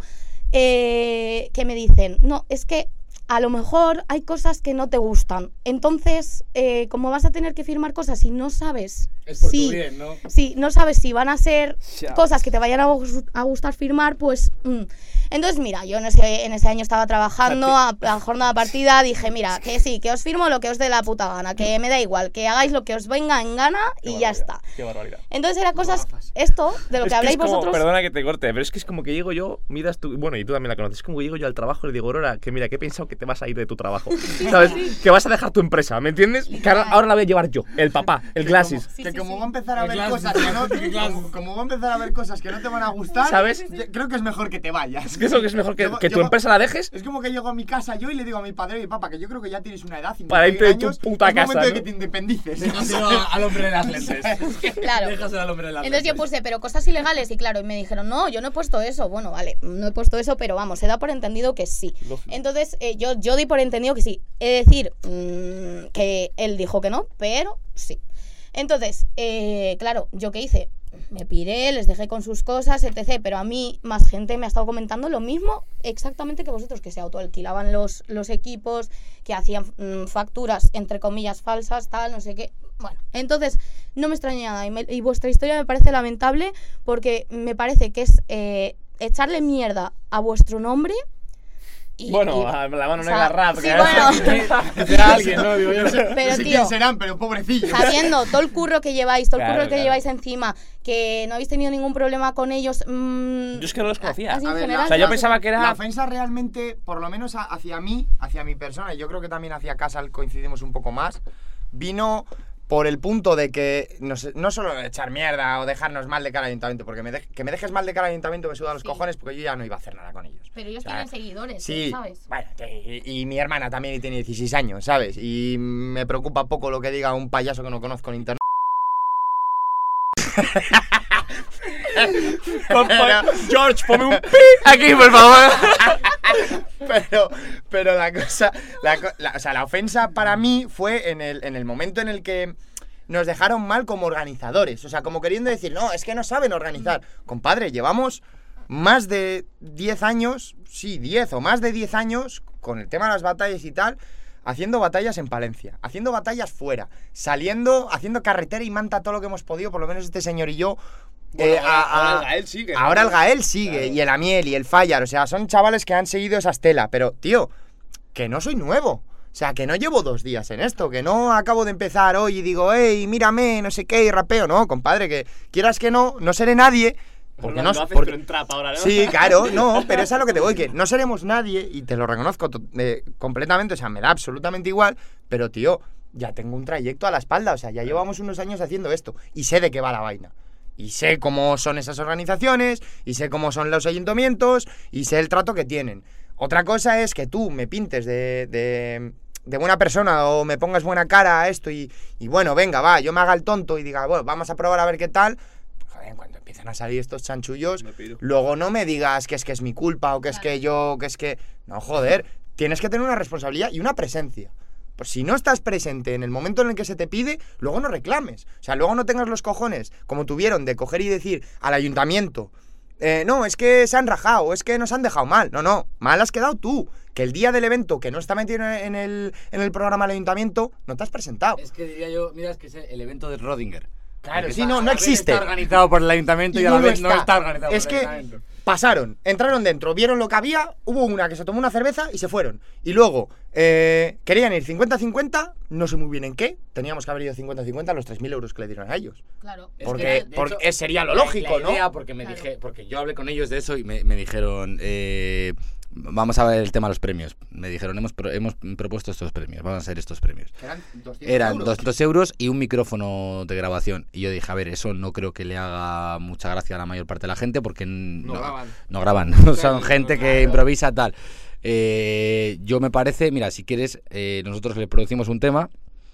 [SPEAKER 1] eh, que me dicen, no, es que a lo mejor hay cosas que no te gustan. Entonces, eh, como vas a tener que firmar cosas y no sabes
[SPEAKER 5] Es por
[SPEAKER 1] si,
[SPEAKER 5] tu bien, ¿no?
[SPEAKER 1] si no sabes si van a ser
[SPEAKER 2] Ya.
[SPEAKER 1] cosas que te vayan a, gus- a gustar firmar, pues... mm. Entonces, mira, yo en ese, en ese año estaba trabajando a, a jornada partida, dije, mira, que sí, que os firmo lo que os dé la puta gana, que me da igual, que hagáis lo que os venga en gana
[SPEAKER 2] Qué
[SPEAKER 1] y ya
[SPEAKER 2] barbaridad,
[SPEAKER 1] está.
[SPEAKER 2] Qué barbaridad.
[SPEAKER 1] Entonces era cosas,
[SPEAKER 3] gafas.
[SPEAKER 1] esto, de lo
[SPEAKER 2] Es
[SPEAKER 1] que habláis
[SPEAKER 2] es como,
[SPEAKER 1] vosotros...
[SPEAKER 2] Perdona que te corte, pero es que es como que llego yo, miras tú, bueno, y tú también la conoces, es como que llego yo al trabajo y le digo, Aurora, que mira, que he pensado que te vas a ir de tu trabajo, ¿sabes? Que vas a dejar tu empresa, ¿me entiendes? Que ahora, ahora la voy a llevar yo, el papá, el Glasses.
[SPEAKER 1] Sí,
[SPEAKER 3] que
[SPEAKER 1] sí,
[SPEAKER 3] como
[SPEAKER 1] sí.
[SPEAKER 3] va a empezar a
[SPEAKER 5] El
[SPEAKER 3] ver
[SPEAKER 5] Glasses.
[SPEAKER 3] cosas que no
[SPEAKER 5] El Glasses.
[SPEAKER 3] como, como va a empezar a ver cosas que no te van a gustar,
[SPEAKER 2] ¿Sabes?
[SPEAKER 3] yo creo que es mejor que te vayas.
[SPEAKER 2] Es que eso que es mejor que,
[SPEAKER 3] Llego-
[SPEAKER 2] que tu
[SPEAKER 3] llego-
[SPEAKER 2] empresa la dejes.
[SPEAKER 3] Es como que llego a mi casa yo y le digo a mi padre, oye papá, que yo creo que ya tienes una edad,
[SPEAKER 2] Para irte de tu
[SPEAKER 3] años,
[SPEAKER 2] puta
[SPEAKER 3] es momento
[SPEAKER 2] casa,
[SPEAKER 3] de
[SPEAKER 2] ¿no?
[SPEAKER 3] que te independices.
[SPEAKER 5] Déjaselo a- al hombre de las lentes.
[SPEAKER 1] Claro.
[SPEAKER 5] Déjaselo al hombre de las
[SPEAKER 1] Entonces yo
[SPEAKER 5] lentes.
[SPEAKER 1] puse, pero cosas ilegales, y claro, y me dijeron, no, yo no he puesto eso. Bueno, vale, no he puesto eso, pero vamos, he dado por entendido que sí.
[SPEAKER 2] Lógico.
[SPEAKER 1] Entonces eh, yo, yo di por entendido que sí. Es decir, mmm, que él dijo que no, pero sí. Entonces, eh, claro, ¿yo qué hice? Me piré, les dejé con sus cosas, etcétera. Pero a mí más gente me ha estado comentando lo mismo exactamente que vosotros, que se autoalquilaban los, los equipos, que hacían mm, facturas, entre comillas, falsas, tal, no sé qué. Bueno, entonces no me extraña nada y, me- y vuestra historia me parece lamentable porque me parece que es eh, echarle mierda a vuestro nombre. Y,
[SPEAKER 2] Bueno,
[SPEAKER 1] y-
[SPEAKER 2] a la mano
[SPEAKER 1] o sea,
[SPEAKER 2] negra rap.
[SPEAKER 1] sí,
[SPEAKER 2] que
[SPEAKER 1] bueno.
[SPEAKER 2] será alguien, ¿no? Digo yo.
[SPEAKER 1] Pero
[SPEAKER 3] no sé
[SPEAKER 1] tío,
[SPEAKER 3] quién serán, pero pobrecillos.
[SPEAKER 1] sabiendo todo el curro que lleváis, todo el
[SPEAKER 2] Claro,
[SPEAKER 1] curro que
[SPEAKER 2] claro.
[SPEAKER 1] lleváis encima, que no habéis tenido ningún problema con ellos. mmm,
[SPEAKER 2] Yo es que no los conocía.
[SPEAKER 1] así en
[SPEAKER 3] A ver, la-
[SPEAKER 1] general,
[SPEAKER 2] O sea, yo
[SPEAKER 1] no,
[SPEAKER 2] pensaba que
[SPEAKER 3] La
[SPEAKER 2] era.
[SPEAKER 3] ofensa realmente, por lo menos a- hacia mí, hacia mi persona, y yo creo que también hacia Casal coincidimos un poco más, vino por el punto de que no, sé, no solo echar mierda o dejarnos mal de cara al ayuntamiento, porque me de- que me dejes mal de cara al ayuntamiento me suda los
[SPEAKER 1] Sí.
[SPEAKER 3] cojones porque yo ya no iba a hacer nada con ellos.
[SPEAKER 1] Pero ellos
[SPEAKER 3] O sea,
[SPEAKER 1] tienen seguidores,
[SPEAKER 3] Sí,
[SPEAKER 1] ¿sabes?
[SPEAKER 3] bueno, y, y mi hermana también tiene dieciséis años, ¿sabes? Y me preocupa poco lo que diga un payaso que no conozco en internet.
[SPEAKER 2] Pon- pon- George, ponme un pi aquí, por favor.
[SPEAKER 3] Pero, pero la cosa, la, co- la- o sea, la ofensa para mí fue en el, en el momento en el que nos dejaron mal como organizadores. O sea, como queriendo decir, no, es que no saben organizar. Compadre, llevamos más de diez años, sí, diez o más de diez años con el tema de las batallas y tal, haciendo batallas en Palencia, haciendo batallas fuera, saliendo, haciendo carretera y manta todo lo que hemos podido, por lo menos este señor y yo.
[SPEAKER 2] Bueno,
[SPEAKER 3] eh, a-
[SPEAKER 2] ahora
[SPEAKER 3] a-
[SPEAKER 2] el Gael sigue, ¿no?
[SPEAKER 3] Ahora el Gael sigue,
[SPEAKER 2] Claro.
[SPEAKER 3] y el Amiel y el Fallar, o sea, son chavales que han seguido esa estela, pero, tío, que no soy nuevo. O sea, que no llevo dos días en esto, que no acabo de empezar hoy y digo, hey, mírame, no sé qué, y rapeo. No, compadre, que quieras que no, no seré nadie. Porque
[SPEAKER 2] no,
[SPEAKER 3] no,
[SPEAKER 2] lo haces
[SPEAKER 3] porque...
[SPEAKER 2] pero en trap ahora, ¿no?
[SPEAKER 3] Sí, claro, no, pero es a lo que te voy, que no seremos nadie, y te lo reconozco eh, completamente, o sea, me da absolutamente igual, pero tío, ya tengo un trayecto a la espalda, o sea, ya llevamos unos años haciendo esto, y sé de qué va la vaina. Y sé cómo son esas organizaciones, y sé cómo son los ayuntamientos, y sé el trato que tienen. Otra cosa es que tú me pintes de... de de buena persona o me pongas buena cara a esto y, y bueno, venga, va, yo me haga el tonto y diga, bueno, vamos a probar a ver qué tal. Joder, cuando empiezan a salir estos chanchullos, luego no me digas que es que es mi culpa o que es que yo, que es que... No, joder, tienes que tener una responsabilidad y una presencia. Pues si no estás presente en el momento en el que se te pide, luego no reclames. O sea, luego no tengas los cojones, como tuvieron, de coger y decir al ayuntamiento, eh, no, es que se han rajado, es que nos han dejado mal. No, no, mal has quedado tú. Que el día del evento, que no está metido en el, en el programa del ayuntamiento, no te has presentado.
[SPEAKER 4] Es que diría yo, mira, es que es el evento de Rodinger.
[SPEAKER 3] Claro,
[SPEAKER 4] Porque
[SPEAKER 3] sí,
[SPEAKER 4] está-
[SPEAKER 3] no,
[SPEAKER 4] a
[SPEAKER 3] no
[SPEAKER 4] la vez
[SPEAKER 3] existe.
[SPEAKER 4] Está organizado por el ayuntamiento y,
[SPEAKER 3] Y
[SPEAKER 4] a la
[SPEAKER 3] no
[SPEAKER 4] vez no
[SPEAKER 3] está.
[SPEAKER 4] está organizado
[SPEAKER 3] Es
[SPEAKER 4] por el
[SPEAKER 3] que
[SPEAKER 4] ayuntamiento.
[SPEAKER 3] pasaron, entraron dentro, vieron lo que había, hubo una que se tomó una cerveza y se fueron. Y luego, eh, querían ir cincuenta cincuenta, no sé muy bien en qué, teníamos que haber ido cincuenta cincuenta los tres mil euros que le dieron a ellos.
[SPEAKER 1] Claro.
[SPEAKER 4] Es
[SPEAKER 3] Porque,
[SPEAKER 4] que, de
[SPEAKER 3] porque
[SPEAKER 4] hecho,
[SPEAKER 3] sería lo
[SPEAKER 4] la-
[SPEAKER 3] lógico,
[SPEAKER 4] la idea,
[SPEAKER 3] ¿no?
[SPEAKER 4] Porque me
[SPEAKER 1] Claro.
[SPEAKER 4] dije, porque yo hablé con ellos de eso y me, me dijeron, eh, vamos a ver el tema de los premios. Me dijeron, hemos, pro- hemos propuesto estos premios, vamos a hacer estos premios.
[SPEAKER 3] Eran doscientos
[SPEAKER 4] Eran
[SPEAKER 3] euros.
[SPEAKER 4] doscientos euros y un micrófono de grabación. Y yo dije, a ver, eso no creo que le haga mucha gracia a la mayor parte de la gente porque n-
[SPEAKER 2] No graban.
[SPEAKER 4] No graban, son gente que improvisa tal. Eh, yo me parece, mira, si quieres, eh, nosotros le producimos un tema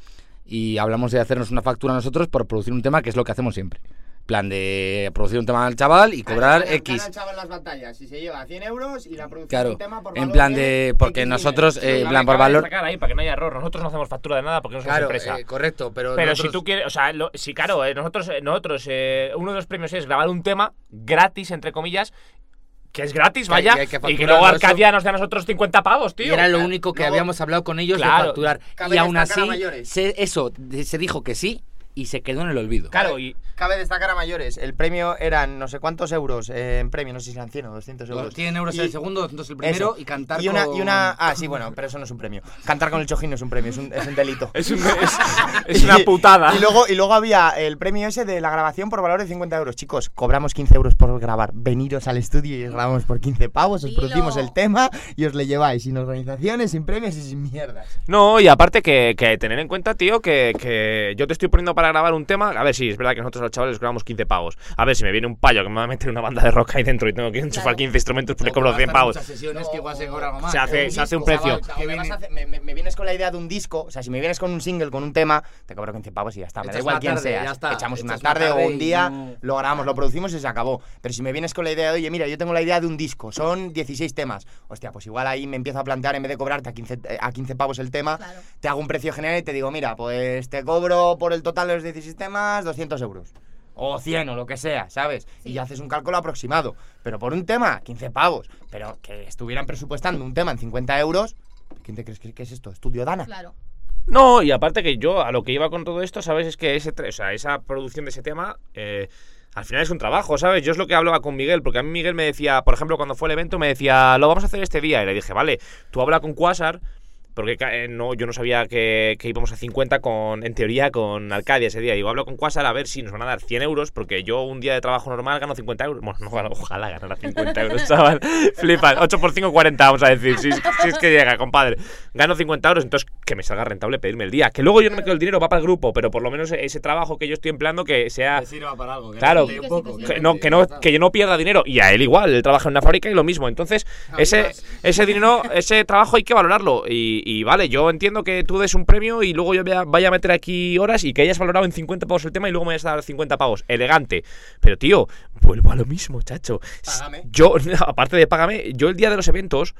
[SPEAKER 4] y hablamos de hacernos una factura nosotros por producir un tema, que es lo que hacemos siempre. Plan de producir un tema al chaval y cobrar
[SPEAKER 3] Gana-
[SPEAKER 4] X.
[SPEAKER 3] gana el chaval las batallas y se lleva cien euros y la producción
[SPEAKER 4] Claro,
[SPEAKER 3] del tema por
[SPEAKER 4] en
[SPEAKER 3] valor
[SPEAKER 4] plan de... Porque
[SPEAKER 3] X
[SPEAKER 4] nosotros,
[SPEAKER 3] dinero.
[SPEAKER 4] eh,
[SPEAKER 2] Sí,
[SPEAKER 4] en plan por
[SPEAKER 2] cabe
[SPEAKER 4] valor...
[SPEAKER 2] destacar ahí, para que no haya error. Nosotros no hacemos factura de nada porque no somos
[SPEAKER 4] Claro,
[SPEAKER 2] empresa.
[SPEAKER 4] eh, correcto, pero
[SPEAKER 2] Pero
[SPEAKER 4] nosotros-
[SPEAKER 2] si tú quieres, o sea, lo- sí, claro, eh, nosotros, eh, nosotros eh, uno de los premios es grabar un tema gratis, entre comillas, que es gratis,
[SPEAKER 4] Que hay-
[SPEAKER 2] vaya,
[SPEAKER 4] que hay que
[SPEAKER 2] y que
[SPEAKER 4] facturarlo,
[SPEAKER 2] luego
[SPEAKER 4] eso.
[SPEAKER 2] Arcadia nos da a nosotros cincuenta pavos, tío.
[SPEAKER 4] Y era lo único que
[SPEAKER 3] Luego-
[SPEAKER 4] habíamos hablado con ellos
[SPEAKER 2] Claro,
[SPEAKER 4] de facturar.
[SPEAKER 3] cabe
[SPEAKER 4] Y aún
[SPEAKER 3] destacar a
[SPEAKER 4] así,
[SPEAKER 3] mayores.
[SPEAKER 4] se, eso, de- se dijo que sí y se quedó en el olvido.
[SPEAKER 2] Claro, y
[SPEAKER 3] Cabe destacar a mayores, el premio eran no sé cuántos euros eh, en premio, no sé si eran cien o doscientos euros.
[SPEAKER 4] cien euros
[SPEAKER 3] Y-
[SPEAKER 4] el segundo, doscientos el primero
[SPEAKER 3] Eso.
[SPEAKER 4] y cantar
[SPEAKER 3] y una,
[SPEAKER 4] con...
[SPEAKER 3] y una Ah, sí, bueno, pero eso no es un premio. Cantar con el chojín no es un premio, es un, es un delito.
[SPEAKER 2] es, un- es, es una putada.
[SPEAKER 3] Y luego, y luego había el premio ese de la grabación por valor de cincuenta euros. Chicos, cobramos quince euros por grabar. Veniros al estudio y os grabamos por quince pavos, os
[SPEAKER 1] Dilo.
[SPEAKER 3] producimos el tema y os le lleváis sin organizaciones, sin premios y sin mierdas.
[SPEAKER 2] No, y aparte que, que tener en cuenta, tío, que, que yo te estoy poniendo para grabar un tema. A ver, sí, es verdad que nosotros a los chavales les cobramos quince pavos. A ver, si me viene un payo que me va a meter una banda de rock ahí dentro y tengo que enchufar
[SPEAKER 1] Claro.
[SPEAKER 2] quince instrumentos, pues le cobro cien pavos.
[SPEAKER 4] Muchas sesiones que igual se cobra algo más.
[SPEAKER 2] Se hace-
[SPEAKER 4] Un
[SPEAKER 2] se hace un
[SPEAKER 4] disco,
[SPEAKER 2] precio.
[SPEAKER 4] chaval,
[SPEAKER 3] Que
[SPEAKER 4] que
[SPEAKER 3] me,
[SPEAKER 4] viene-
[SPEAKER 3] vas a hacer- me- me- me vienes con la idea de un disco, o sea, si me vienes con un single, con un tema, te cobro quince pavos y ya está. Me da
[SPEAKER 4] Echas
[SPEAKER 3] igual
[SPEAKER 4] una
[SPEAKER 3] quién
[SPEAKER 4] tarde,
[SPEAKER 3] seas.
[SPEAKER 4] ya está.
[SPEAKER 3] Echamos una
[SPEAKER 4] Echas una
[SPEAKER 3] tarde
[SPEAKER 4] tarde
[SPEAKER 3] o un
[SPEAKER 4] y
[SPEAKER 3] día,
[SPEAKER 4] no-
[SPEAKER 3] lo grabamos, lo producimos y se acabó. Pero si me vienes con la idea de, oye, mira, yo tengo la idea de un disco, son dieciséis temas. Hostia, pues igual ahí me empiezo a plantear, en vez de cobrarte a quince, eh, a quince pavos el tema,
[SPEAKER 1] Claro.
[SPEAKER 3] te hago un precio general y te digo, mira, pues te cobro por el total de los dieciséis temas doscientos euros. O cien o lo que sea, ¿sabes?
[SPEAKER 1] Sí.
[SPEAKER 3] Y ya haces un cálculo aproximado. Pero por un tema, quince pavos. Pero que estuvieran presupuestando un tema en cincuenta euros. ¿Quién te crees que que es esto? ¿Estudio Dana?
[SPEAKER 1] Claro.
[SPEAKER 2] No, y aparte que yo a lo que iba con todo esto, ¿sabes? Es que ese, tra- o sea, esa producción de ese tema, eh, al final es un trabajo, ¿sabes? Yo es lo que hablaba con Miguel, porque a mí Miguel me decía, por ejemplo, cuando fue el evento, me decía, lo vamos a hacer este día. Y le dije, vale, tú habla con Quasar, porque ca- eh, no, yo no sabía que, que íbamos a cincuenta con, en teoría, con Arcadia ese día. Digo, hablo con Quasar a ver si nos van a dar cien euros, porque yo un día de trabajo normal gano cincuenta euros. Bueno, no, gano- ojalá ganara cincuenta euros, chaval. Flipan, ocho por cinco, cuarenta, vamos a decir, si, si es que llega, compadre. Gano cincuenta euros, entonces que me salga rentable pedirme el día. Que luego yo no me quedo el dinero, va para el grupo, pero por lo menos ese trabajo que yo estoy empleando que sea...
[SPEAKER 4] Que sirva para algo. Que
[SPEAKER 2] Claro.
[SPEAKER 4] no te dé un poco,
[SPEAKER 1] Que sí,
[SPEAKER 2] Que
[SPEAKER 1] sí.
[SPEAKER 2] no, que, no, que yo no pierda dinero. Y a él igual, él trabaja en una fábrica y lo mismo. Entonces, ese, ese dinero, ese trabajo hay que valorarlo. Y, y vale, yo entiendo que tú des un premio y luego yo vaya, vaya a meter aquí horas y que hayas valorado en cincuenta pavos el tema y luego me vayas a dar cincuenta pavos. Elegante. Pero tío, vuelvo a lo mismo, chacho.
[SPEAKER 3] Págame.
[SPEAKER 2] Yo, aparte de págame, yo el día de los eventos...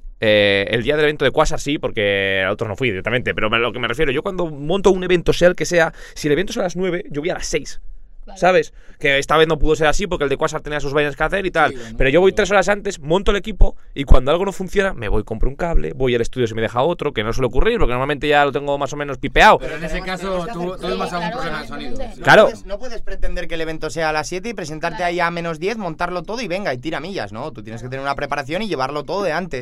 [SPEAKER 2] Eh, el día del evento de Quasar sí, porque a otros no fui directamente, pero a lo que me refiero, yo cuando monto un evento, sea el que sea, si el evento es a las nueve, yo voy a las seis.
[SPEAKER 1] Claro.
[SPEAKER 2] ¿Sabes? Que esta vez no pudo ser así porque el de Quasar tenía sus vainas que hacer y tal.
[SPEAKER 4] Sí, bueno,
[SPEAKER 2] pero yo voy
[SPEAKER 4] pero-
[SPEAKER 2] tres horas antes, monto el equipo y cuando algo no funciona, me voy, compro un cable, voy al estudio si me deja otro, que no suele ocurrir porque normalmente ya lo tengo más o menos pipeado.
[SPEAKER 4] Pero en ese
[SPEAKER 3] Tenemos-
[SPEAKER 4] caso,
[SPEAKER 3] tenemos que
[SPEAKER 4] tú,
[SPEAKER 3] hacer-
[SPEAKER 4] tú tuvimos
[SPEAKER 1] Sí,
[SPEAKER 4] algún
[SPEAKER 1] claro,
[SPEAKER 4] problema de sonido.
[SPEAKER 1] evidentemente.
[SPEAKER 3] No
[SPEAKER 2] Claro.
[SPEAKER 3] Puedes, no puedes pretender que el evento sea a las siete y presentarte
[SPEAKER 1] Claro.
[SPEAKER 3] ahí a menos diez, montarlo todo y venga, y tira millas, ¿no? Tú tienes que tener una preparación y llevarlo todo de antes.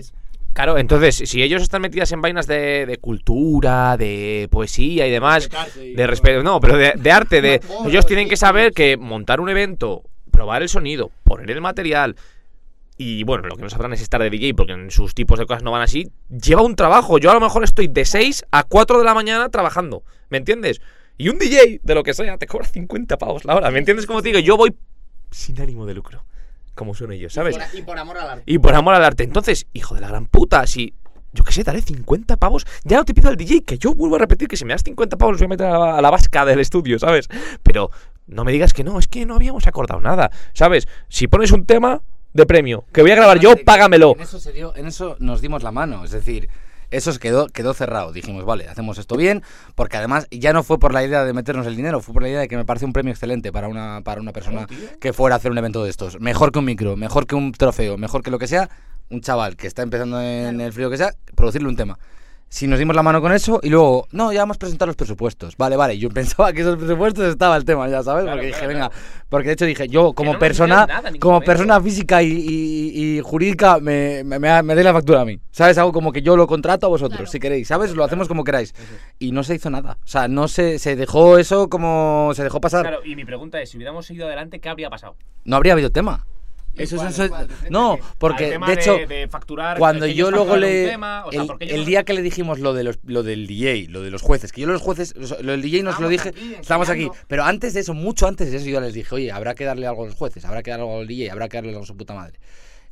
[SPEAKER 2] Claro, entonces, si ellos están metidas en vainas de, de cultura, de poesía y demás, de respeto, no, pero de, de arte, de ellos tienen que saber que montar un evento, probar el sonido, poner el material y, bueno, lo que no sabrán es estar de D J porque en sus tipos de cosas no van así, lleva un trabajo. Yo a lo mejor estoy de seis a cuatro de la mañana trabajando, ¿me entiendes? Y un D J, de lo que sea, te cobra cincuenta pavos la hora, ¿me entiendes? Como te digo, yo voy sin ánimo de lucro, como son ellos, ¿sabes?
[SPEAKER 5] Y por, y por amor al arte.
[SPEAKER 2] Y por amor al arte. Entonces, hijo de la gran puta, si, yo qué sé, daré cincuenta pavos, ya no te pido al D J, que yo vuelvo a repetir que si me das cincuenta pavos los voy a meter a la, a la vasca del estudio, ¿sabes? Pero no me digas que no, es que no habíamos acordado nada, ¿sabes? Si pones un tema de premio que voy a grabar yo, págamelo.
[SPEAKER 4] En eso, se dio, en eso nos dimos la mano, es decir... Eso quedó, quedó cerrado. Dijimos, vale, hacemos esto bien, porque además ya no fue por la idea de meternos el dinero, fue por la idea de que me pareció un premio excelente para una, para una persona que fuera a hacer un evento de estos. Mejor que un micro, mejor que un trofeo, mejor que lo que sea, un chaval que está empezando en el frío que sea, producirle un tema. Si nos dimos la mano con eso y luego, no, ya vamos a presentar los presupuestos. Vale, vale, yo pensaba que esos presupuestos estaba el tema, ya sabes,
[SPEAKER 2] Claro,
[SPEAKER 4] porque
[SPEAKER 2] claro,
[SPEAKER 4] dije, venga,
[SPEAKER 2] claro.
[SPEAKER 4] porque de hecho dije, yo como
[SPEAKER 2] no nos
[SPEAKER 4] persona,
[SPEAKER 2] dijeron nada en ningún
[SPEAKER 4] como
[SPEAKER 2] momento.
[SPEAKER 4] persona física y, y, y jurídica, me, me, me, me dé la factura a mí. ¿Sabes? Algo como que yo lo contrato a vosotros,
[SPEAKER 1] Claro.
[SPEAKER 4] si queréis, ¿sabes? Lo hacemos como queráis. Y no se hizo nada. O sea, no se, se dejó eso como se dejó pasar.
[SPEAKER 2] Claro, y mi pregunta es, si hubiéramos seguido adelante, ¿qué habría pasado?
[SPEAKER 4] No habría habido tema. Eso
[SPEAKER 5] cuál,
[SPEAKER 4] es eso.
[SPEAKER 5] cuál?
[SPEAKER 4] No,
[SPEAKER 2] Al
[SPEAKER 4] porque
[SPEAKER 2] tema
[SPEAKER 4] de hecho,
[SPEAKER 2] de facturar,
[SPEAKER 4] cuando
[SPEAKER 2] que
[SPEAKER 4] yo
[SPEAKER 2] ellos
[SPEAKER 4] luego
[SPEAKER 2] facturan un
[SPEAKER 4] le.
[SPEAKER 2] tema, o sea,
[SPEAKER 4] el,
[SPEAKER 2] porque ellos
[SPEAKER 4] el
[SPEAKER 2] no-
[SPEAKER 4] día que le dijimos lo, de los, lo del D J, lo de los jueces, que yo los jueces, lo del D J no se lo
[SPEAKER 5] Estamos
[SPEAKER 4] dije,
[SPEAKER 5] aquí,
[SPEAKER 4] estamos aquí.
[SPEAKER 5] enseñando.
[SPEAKER 4] Pero antes de eso, mucho antes de eso, yo les dije, oye, habrá que darle algo a los jueces, habrá que darle algo al D J, habrá que darle algo a su puta madre.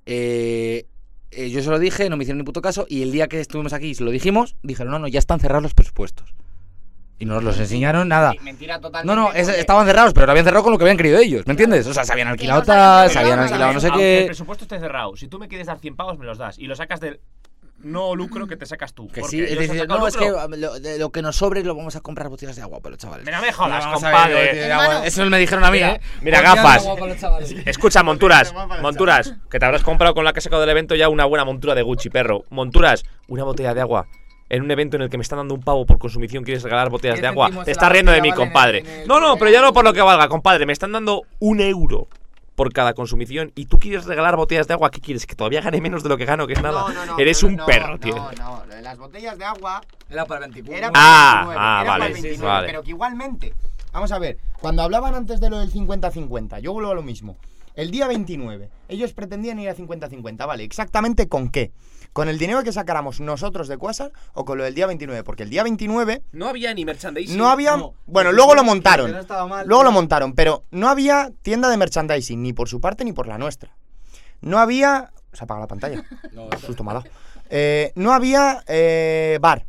[SPEAKER 4] Eh, eh, yo se lo dije, no me hicieron ni puto caso, y el día que estuvimos aquí y se lo dijimos, dijeron, no, no, ya están cerrados los presupuestos. Y no nos los enseñaron nada.
[SPEAKER 5] Mentira total.
[SPEAKER 4] No, no, es- estaban cerrados, pero lo habían cerrado con lo que habían querido ellos, ¿me entiendes? O sea, se habían alquilado tal, se habían alquilado no sé
[SPEAKER 2] Aunque el
[SPEAKER 4] qué.
[SPEAKER 2] presupuesto esté cerrado, si tú me quieres dar cien pavos, me los das. Y lo sacas del no lucro que te sacas tú.
[SPEAKER 4] Que
[SPEAKER 2] porque
[SPEAKER 4] sí, es
[SPEAKER 2] ellos han
[SPEAKER 4] decir,
[SPEAKER 2] sacado
[SPEAKER 4] no, es que
[SPEAKER 2] lucro.
[SPEAKER 4] lo, de lo que nos sobre lo vamos a comprar botellas de agua para los chavales.
[SPEAKER 2] Mira, me jodas,
[SPEAKER 4] Vamos a ver,
[SPEAKER 2] compadre.
[SPEAKER 4] botellas de agua.
[SPEAKER 1] Hermano.
[SPEAKER 4] Eso me dijeron a mí,
[SPEAKER 2] Mira,
[SPEAKER 4] ¿eh?
[SPEAKER 2] mira,
[SPEAKER 4] Botellas de
[SPEAKER 2] gafas.
[SPEAKER 4] agua para los chavales.
[SPEAKER 2] Escucha, monturas, monturas, que te habrás comprado con la que he sacado del evento ya una buena montura de Gucci, perro. Monturas, una botella de agua. En un evento en el que me están dando un pavo por consumición, ¿quieres regalar botellas
[SPEAKER 5] ¿Qué
[SPEAKER 2] de agua?
[SPEAKER 5] céntimos
[SPEAKER 2] Te
[SPEAKER 5] en
[SPEAKER 2] estás
[SPEAKER 5] la
[SPEAKER 2] riendo de
[SPEAKER 5] botella
[SPEAKER 2] mí,
[SPEAKER 5] valen
[SPEAKER 2] compadre.
[SPEAKER 5] en el-
[SPEAKER 2] No, no, pero ya no por lo que valga, compadre. Me están dando un euro por cada consumición y tú quieres regalar botellas de agua. ¿Qué quieres? Que todavía gane menos de lo que gano, que es nada.
[SPEAKER 5] No, no, no,
[SPEAKER 2] Eres
[SPEAKER 5] pero
[SPEAKER 2] un
[SPEAKER 5] no,
[SPEAKER 2] perro, tío.
[SPEAKER 5] No, no, lo de las botellas de agua
[SPEAKER 4] Era para el veinticuatro.
[SPEAKER 5] era para
[SPEAKER 2] Ah,
[SPEAKER 5] el veintinueve,
[SPEAKER 2] ah,
[SPEAKER 5] era para
[SPEAKER 2] vale,
[SPEAKER 5] el veintinueve,
[SPEAKER 2] vale.
[SPEAKER 5] pero que igualmente, vamos a ver, cuando hablaban antes de lo del cincuenta cincuenta, yo vuelvo a lo mismo. El día veintinueve, ellos pretendían ir a cincuenta cincuenta, ¿vale? ¿Exactamente con qué? ¿Con el dinero que sacáramos nosotros de Quasar o con lo del día veintinueve? Porque el día veintinueve
[SPEAKER 2] No había ni merchandising.
[SPEAKER 5] no había...
[SPEAKER 4] no.
[SPEAKER 5] Bueno,
[SPEAKER 4] Se
[SPEAKER 5] luego lo
[SPEAKER 4] supone que
[SPEAKER 5] montaron.
[SPEAKER 4] no estaba mal,
[SPEAKER 5] Luego lo
[SPEAKER 4] pero-
[SPEAKER 5] montaron, pero no había tienda de merchandising, ni por su parte ni por la nuestra. No había... Se apaga la pantalla.
[SPEAKER 4] No,
[SPEAKER 5] Susto malo. Eh, no había eh, bar.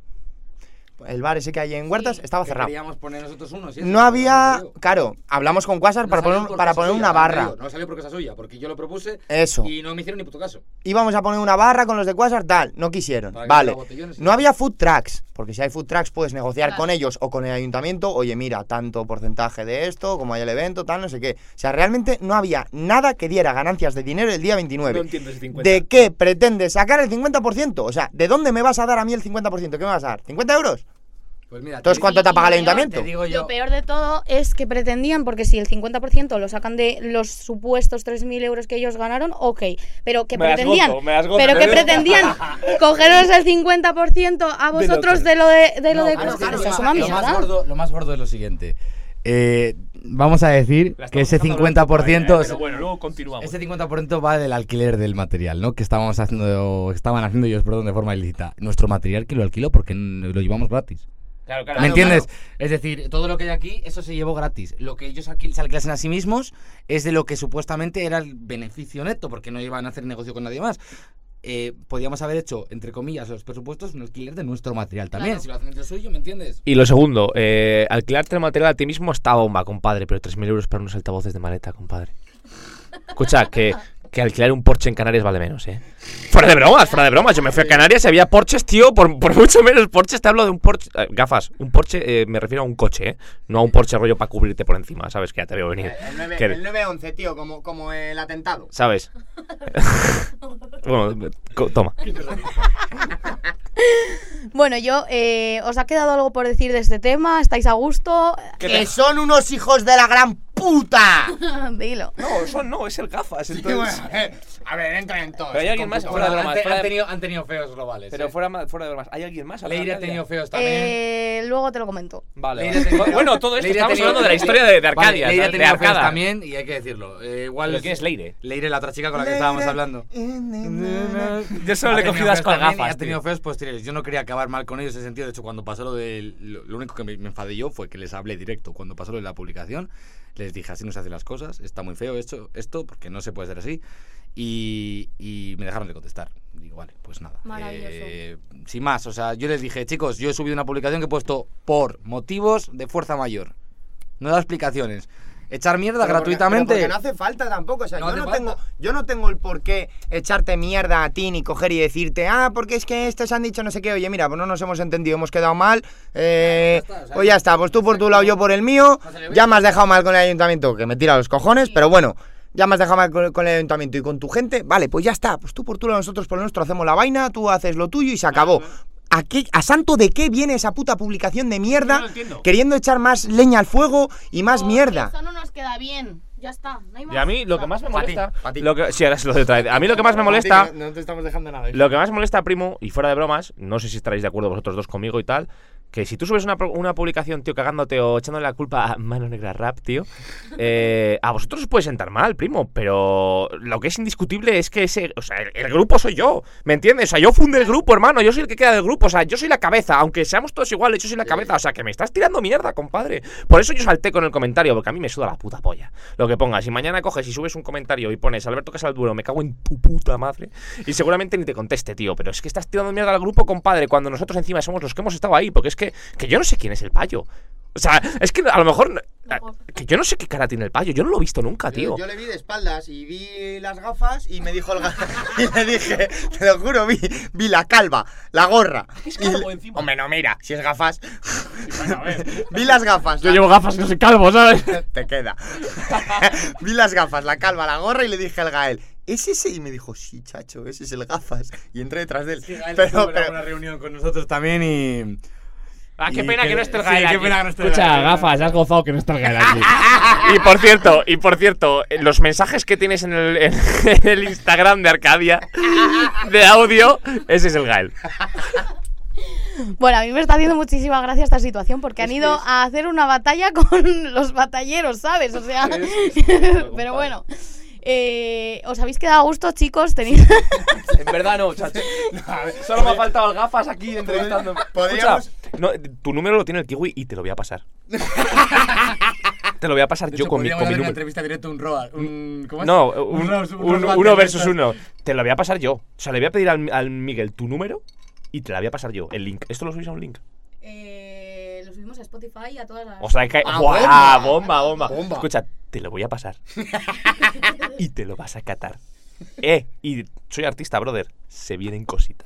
[SPEAKER 5] El bar ese que hay en Huertas estaba
[SPEAKER 4] que
[SPEAKER 5] cerrado.
[SPEAKER 4] queríamos poner nosotros unos. y eso,
[SPEAKER 5] No
[SPEAKER 4] pero
[SPEAKER 5] había...
[SPEAKER 4] salió.
[SPEAKER 5] Claro, hablamos con Quasar
[SPEAKER 4] No
[SPEAKER 5] para
[SPEAKER 4] salió
[SPEAKER 5] poner,
[SPEAKER 4] por
[SPEAKER 5] para
[SPEAKER 4] cosa
[SPEAKER 5] poner
[SPEAKER 4] suya,
[SPEAKER 5] una
[SPEAKER 4] también te
[SPEAKER 5] barra.
[SPEAKER 4] digo, No salió por cosa suya, porque yo lo propuse
[SPEAKER 5] Eso.
[SPEAKER 4] y no me hicieron ni puto caso.
[SPEAKER 5] Íbamos a poner una barra con los de Quasar, tal. No quisieron.
[SPEAKER 4] Para que
[SPEAKER 5] Vale.
[SPEAKER 4] hubiera botellones y
[SPEAKER 5] No
[SPEAKER 4] tal.
[SPEAKER 5] había food trucks. Porque si hay food trucks puedes negociar
[SPEAKER 1] Claro.
[SPEAKER 5] con ellos o con el ayuntamiento. Oye, mira, tanto porcentaje de esto, como hay el evento, tal, no sé qué. O sea, realmente no había nada que diera ganancias de dinero el día veintinueve.
[SPEAKER 2] No entiendo ese cincuenta.
[SPEAKER 5] ¿De qué pretendes sacar el cincuenta por ciento? O sea, ¿de dónde me vas a dar a mí el cincuenta por ciento? ¿Qué me vas a dar? ¿cincuenta euros?
[SPEAKER 4] Pues mira,
[SPEAKER 5] Entonces,
[SPEAKER 4] te
[SPEAKER 5] ¿cuánto te ha
[SPEAKER 1] y
[SPEAKER 5] pagado el
[SPEAKER 1] lo peor,
[SPEAKER 5] ayuntamiento?
[SPEAKER 4] Te digo yo.
[SPEAKER 1] Lo peor de todo es que pretendían, porque si el cincuenta por ciento lo sacan de los supuestos tres mil euros que ellos ganaron, ok, pero que
[SPEAKER 2] Me las
[SPEAKER 1] pretendían,
[SPEAKER 2] gozo, me las gozo.
[SPEAKER 1] pero que pretendían cogeros el cincuenta por ciento a vosotros de lo de, de lo
[SPEAKER 4] No,
[SPEAKER 1] de
[SPEAKER 4] claro,
[SPEAKER 1] Quasar.
[SPEAKER 4] claro,
[SPEAKER 1] Eso
[SPEAKER 4] o
[SPEAKER 1] es
[SPEAKER 4] sea,
[SPEAKER 1] una
[SPEAKER 4] lo más
[SPEAKER 1] mierda.
[SPEAKER 4] gordo, lo más gordo es lo siguiente. Eh, vamos a decir
[SPEAKER 2] La
[SPEAKER 4] que
[SPEAKER 2] estamos
[SPEAKER 4] ese
[SPEAKER 2] dejando
[SPEAKER 4] cincuenta por ciento,
[SPEAKER 2] hablar, ¿eh? Pero bueno, luego continuamos.
[SPEAKER 4] ese cincuenta por ciento va del alquiler del material, ¿no? Que estábamos haciendo, estaban haciendo ellos, perdón, de forma ilícita. Nuestro material que lo alquilo porque n- lo llevamos gratis.
[SPEAKER 2] Claro, claro.
[SPEAKER 4] ¿Me
[SPEAKER 2] Claro,
[SPEAKER 4] entiendes?
[SPEAKER 2] claro.
[SPEAKER 4] Es decir, todo lo que hay aquí, eso se llevó gratis. Lo que ellos alquil- se alquilasen a sí mismos es de lo que supuestamente era el beneficio neto, porque no iban a hacer negocio con nadie más. Eh, podíamos haber hecho, entre comillas, los presupuestos, un alquiler de nuestro material también.
[SPEAKER 1] Claro.
[SPEAKER 4] Si lo hacen entre suyo, ¿me entiendes?
[SPEAKER 2] Y lo segundo, eh, alquilarte el material a ti mismo está bomba, compadre, pero tres mil euros para unos altavoces de maleta, compadre. Escucha, que, que alquilar un Porsche en Canarias vale menos, ¿eh? Fuera de bromas, fuera de bromas. Yo me fui a Canarias y había Porsches, tío, por, por mucho menos Porsches. Te hablo de un Porsche... eh, gafas, un Porsche, eh, me refiero a un coche, ¿eh? No a un Porsche rollo para cubrirte por encima, ¿sabes? Que ya te veo venir.
[SPEAKER 5] El nueve-
[SPEAKER 2] Que-
[SPEAKER 5] el nueve once, tío, como, como el atentado.
[SPEAKER 2] ¿Sabes? Bueno, co- toma.
[SPEAKER 1] Bueno, yo, eh, ¿os ha quedado algo por decir de este tema? ¿Estáis a gusto?
[SPEAKER 5] Que son unos hijos de la gran puta!
[SPEAKER 1] Dilo.
[SPEAKER 2] No, eso no, es el gafas.
[SPEAKER 5] Sí,
[SPEAKER 2] Entonces...
[SPEAKER 5] bueno, eh, a ver, entra en todo.
[SPEAKER 2] Pero hay alguien más fuera de bromas.
[SPEAKER 4] han,
[SPEAKER 2] fuera
[SPEAKER 4] han
[SPEAKER 2] de-
[SPEAKER 4] tenido, han tenido feos globales.
[SPEAKER 2] Pero
[SPEAKER 4] eh.
[SPEAKER 2] fuera, fuera de bromas. ¿Hay alguien más? a la
[SPEAKER 4] Leire ha
[SPEAKER 2] Arcadia?
[SPEAKER 4] tenido feos también.
[SPEAKER 1] Eh, luego te lo comento.
[SPEAKER 2] Vale.
[SPEAKER 4] Leire ha
[SPEAKER 2] vale.
[SPEAKER 4] tenido-
[SPEAKER 2] Bueno, todo esto
[SPEAKER 4] Leire ha
[SPEAKER 2] estamos
[SPEAKER 4] tenido-
[SPEAKER 2] hablando de la historia de, de Arcadia.
[SPEAKER 4] Vale, Leire ha
[SPEAKER 2] de
[SPEAKER 4] tenido feos
[SPEAKER 2] Arcada.
[SPEAKER 4] también y hay que decirlo. Eh, igual
[SPEAKER 2] ¿Pero quién es Leire?
[SPEAKER 4] Leire, la otra chica con la que estábamos hablando.
[SPEAKER 2] Yo solo
[SPEAKER 4] Ha
[SPEAKER 2] le he
[SPEAKER 4] tenido
[SPEAKER 2] cogido asco
[SPEAKER 4] feos
[SPEAKER 2] al
[SPEAKER 4] también y
[SPEAKER 2] gafas.
[SPEAKER 4] ha tenido
[SPEAKER 2] tío.
[SPEAKER 4] feos posteriores. Yo no quería acabar mal con ellos en ese sentido. De hecho, cuando pasó lo de. Lo, lo único que me, me enfadé yo fue que les hablé directo. Cuando pasó lo de la publicación, les dije: así no se hacen las cosas. Está muy feo esto, esto porque no se puede hacer así. Y, y me dejaron de contestar. Digo, vale, pues nada.
[SPEAKER 1] Maravilloso.
[SPEAKER 4] Eh, sin más, o sea, yo les dije: chicos, yo he subido una publicación que he puesto por motivos de fuerza mayor. No he dado explicaciones. Echar mierda
[SPEAKER 5] Pero porque-
[SPEAKER 4] gratuitamente.
[SPEAKER 5] pero porque no hace falta tampoco. O sea,
[SPEAKER 4] No
[SPEAKER 5] yo,
[SPEAKER 4] hace
[SPEAKER 5] no
[SPEAKER 4] falta.
[SPEAKER 5] tengo, yo no tengo el por qué echarte mierda a ti ni coger y decirte, ah, porque es que estos han dicho no sé qué. Oye, mira, pues no nos hemos entendido, hemos quedado mal. Eh,
[SPEAKER 4] Ya está, o sea,
[SPEAKER 5] pues ya está, pues tú por tu lado, yo por el mío.
[SPEAKER 4] No se le ve.
[SPEAKER 5] Ya me has dejado mal con el ayuntamiento, que me tira los cojones, pero bueno. Ya me has dejado mal con, con el ayuntamiento y con tu gente. Vale, pues ya está. Pues tú por tu lado, nosotros por el nuestro hacemos la vaina, tú haces lo tuyo y se acabó. ¿A, qué, ¿A santo de qué viene esa puta publicación de mierda?
[SPEAKER 2] No lo entiendo.
[SPEAKER 5] Queriendo echar más leña al fuego y más
[SPEAKER 1] Porque
[SPEAKER 5] mierda.
[SPEAKER 1] Eso no nos queda bien. Ya está. No hay más.
[SPEAKER 2] Y a mí lo que más me
[SPEAKER 5] Pa' ti,
[SPEAKER 2] molesta.
[SPEAKER 5] pa' ti.
[SPEAKER 2] Lo que, sí, ahora se lo de otra vez. A mí lo que más me molesta.
[SPEAKER 5] No te estamos dejando nada.
[SPEAKER 2] Lo que más me molesta, primo, y fuera de bromas, no sé si estaréis de acuerdo vosotros dos conmigo y tal, que si tú subes una, pro- una publicación, tío, cagándote o echándole la culpa a Mano Negra Rap, tío, eh, a vosotros os puede sentar mal, primo, pero lo que es indiscutible es que ese, o sea, el, el grupo soy yo, ¿me entiendes? O sea, yo fundé el grupo, hermano, yo soy el que queda del grupo, o sea, yo soy la cabeza, aunque seamos todos iguales, yo soy la cabeza, o sea, que me estás tirando mierda, compadre. Por eso yo salté con el comentario, porque a mí me suda la puta polla. Lo que pongas, si mañana coges y subes un comentario y pones Alberto Casalduro, me cago en tu puta madre, y seguramente ni te conteste, tío, pero es que estás tirando mierda al grupo, compadre, cuando nosotros encima somos los que hemos estado ahí, porque es que, que yo no sé quién es el payo. O sea, es que a lo mejor
[SPEAKER 1] Mejor.
[SPEAKER 2] que yo no sé qué cara tiene el payo, yo no lo he visto nunca, tío.
[SPEAKER 5] Yo, yo le vi de espaldas y vi las gafas y me dijo el ga- y le dije, te lo juro, vi, vi la calva, la gorra.
[SPEAKER 2] Es
[SPEAKER 5] Y
[SPEAKER 2] calvo
[SPEAKER 5] le-
[SPEAKER 2] encima.
[SPEAKER 5] Hombre, no, mira, si es gafas. vi las gafas.
[SPEAKER 2] Yo
[SPEAKER 5] la-
[SPEAKER 2] llevo gafas y no soy calvo, ¿sabes?
[SPEAKER 5] Te queda. vi las gafas, la calva, la gorra y le dije al Gael, ¿es ese? Y me dijo, sí, chacho, ese es el gafas. Y entré detrás de él. pero, pero,
[SPEAKER 4] una reunión con nosotros también y.
[SPEAKER 2] Ah, qué
[SPEAKER 4] Y
[SPEAKER 2] pena
[SPEAKER 4] que-
[SPEAKER 2] que no esté el
[SPEAKER 4] sí,
[SPEAKER 2] Gael
[SPEAKER 4] qué
[SPEAKER 2] aquí.
[SPEAKER 4] pena que no esté el
[SPEAKER 2] Escucha,
[SPEAKER 4] Gael.
[SPEAKER 2] gafas, has gozado que no está el Gael aquí. Y por cierto, y por cierto, los mensajes que tienes en el, en el Instagram de Arcadia de audio, ese es el Gael.
[SPEAKER 1] Bueno, a mí me está haciendo muchísima gracia esta situación porque han
[SPEAKER 2] Es que
[SPEAKER 1] ido
[SPEAKER 2] es-
[SPEAKER 1] a hacer una batalla con los batalleros, ¿sabes? O sea, pero bueno. Eh, ¿os habéis quedado a gusto, chicos? ¿Tenéis...
[SPEAKER 2] En verdad no, chacho. Solo me ha faltado el gafas aquí entrevistándome.
[SPEAKER 5] Podríamos-
[SPEAKER 2] Escucha, no, tu número lo tiene el kiwi y te lo voy a pasar. Te lo voy a pasar yo con mi, con mi número.
[SPEAKER 4] entrevista directo un Roa. Un, ¿Cómo es?
[SPEAKER 2] No, un,
[SPEAKER 4] Roast-
[SPEAKER 2] un-
[SPEAKER 4] roast
[SPEAKER 2] uno
[SPEAKER 4] battle
[SPEAKER 2] versus
[SPEAKER 4] de
[SPEAKER 2] uno. Te lo voy a pasar yo. O sea, le voy a pedir al, al Miguel tu número y te la voy a pasar yo, el link. ¿Esto lo subís a un link?
[SPEAKER 1] Eh, lo subimos a Spotify y a todas las...
[SPEAKER 2] O sea, que.
[SPEAKER 5] Ah,
[SPEAKER 2] ¡Buah!
[SPEAKER 5] bomba.
[SPEAKER 2] Bomba, bomba,
[SPEAKER 5] Bomba.
[SPEAKER 2] Escucha, te lo voy a pasar. Y te lo vas a catar. Eh, y soy artista, brother. Se vienen cositas.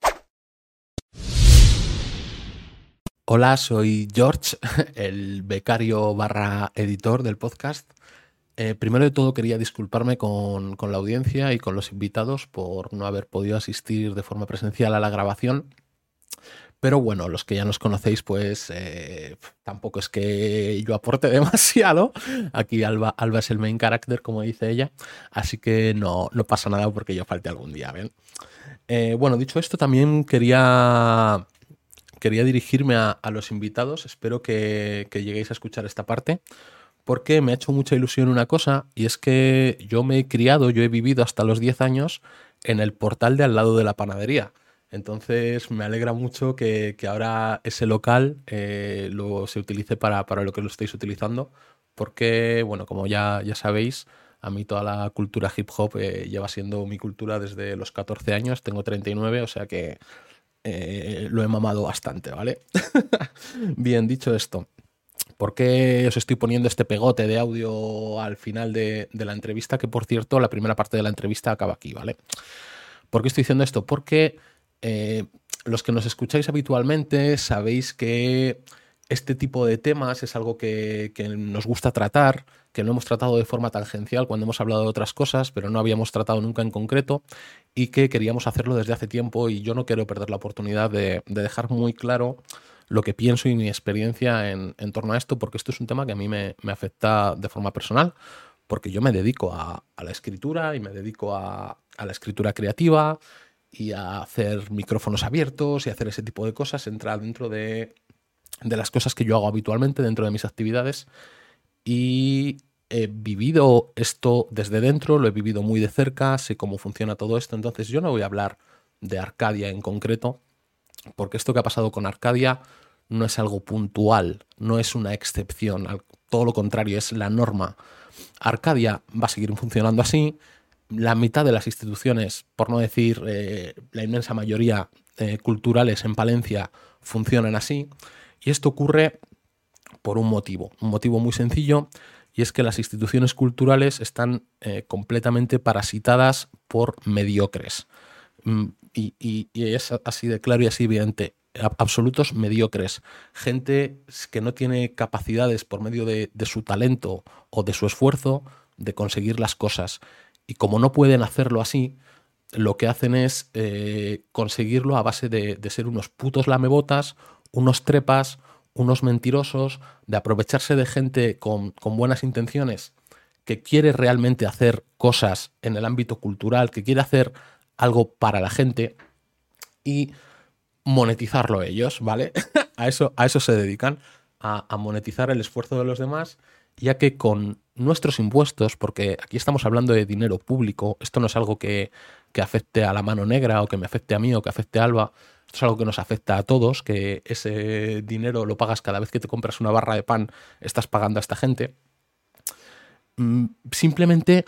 [SPEAKER 6] Hola, soy George, el becario barra editor del podcast. Eh, primero de todo quería disculparme con, con la audiencia y con los invitados por no haber podido asistir de forma presencial a la grabación. Pero bueno, los que ya nos conocéis, pues eh, tampoco es que yo aporte demasiado. Aquí Alba, Alba es el main character, como dice ella. Así que no, no pasa nada porque yo falte algún día, ¿ven? Eh, bueno, dicho esto, también quería... Quería dirigirme a, a los invitados, espero que, que lleguéis a escuchar esta parte, porque me ha hecho mucha ilusión una cosa, y es que yo me he criado, yo he vivido hasta los diez años en el portal de al lado de la panadería. Entonces me alegra mucho que, que ahora ese local eh, lo, se utilice para, para lo que lo estáis utilizando, porque, bueno, como ya, ya sabéis, a mí toda la cultura hip hop eh, lleva siendo mi cultura desde los catorce años, tengo treinta y nueve, o sea que... Eh, lo he mamado bastante, ¿vale? Bien, dicho esto, ¿por qué os estoy poniendo este pegote de audio al final de, de la entrevista? Que, por cierto, la primera parte de la entrevista acaba aquí, ¿vale? ¿Por qué estoy diciendo esto? Porque eh, los que nos escucháis habitualmente sabéis que este tipo de temas es algo que, que nos gusta tratar, que no hemos tratado de forma tangencial cuando hemos hablado de otras cosas, pero no habíamos tratado nunca en concreto y que queríamos hacerlo desde hace tiempo, y yo no quiero perder la oportunidad de, de dejar muy claro lo que pienso y mi experiencia en, en torno a esto, porque esto es un tema que a mí me, me afecta de forma personal, porque yo me dedico a, a la escritura y me dedico a, a la escritura creativa y a hacer micrófonos abiertos y hacer ese tipo de cosas, entrar dentro de, de las cosas que yo hago habitualmente dentro de mis actividades, y he vivido esto desde dentro, lo he vivido muy de cerca, sé cómo funciona todo esto. Entonces yo no voy a hablar de Arcadia en concreto, porque esto que ha pasado con Arcadia no es algo puntual, no es una excepción, todo lo contrario, es la norma. Arcadia va a seguir funcionando así, la mitad de las instituciones, por no decir eh, la inmensa mayoría eh, culturales en Palencia, funcionan así, y esto ocurre por un motivo, un motivo muy sencillo, y es que las instituciones culturales están eh, completamente parasitadas por mediocres. Y, y, y es así de claro y así evidente. Absolutos mediocres. Gente que no tiene capacidades por medio de, de su talento o de su esfuerzo de conseguir las cosas. Y como no pueden hacerlo así, lo que hacen es eh, conseguirlo a base de, de ser unos putos lamebotas, unos trepas, unos mentirosos, de aprovecharse de gente con, con buenas intenciones, que quiere realmente hacer cosas en el ámbito cultural, que quiere hacer algo para la gente y monetizarlo ellos, ¿vale? a, eso, a eso se dedican, a, a monetizar el esfuerzo de los demás, ya que con nuestros impuestos, porque aquí estamos hablando de dinero público, esto no es algo que, que afecte a la mano negra o que me afecte a mí o que afecte a Alba, esto es algo que nos afecta a todos, que ese dinero lo pagas cada vez que te compras una barra de pan, estás pagando a esta gente. Simplemente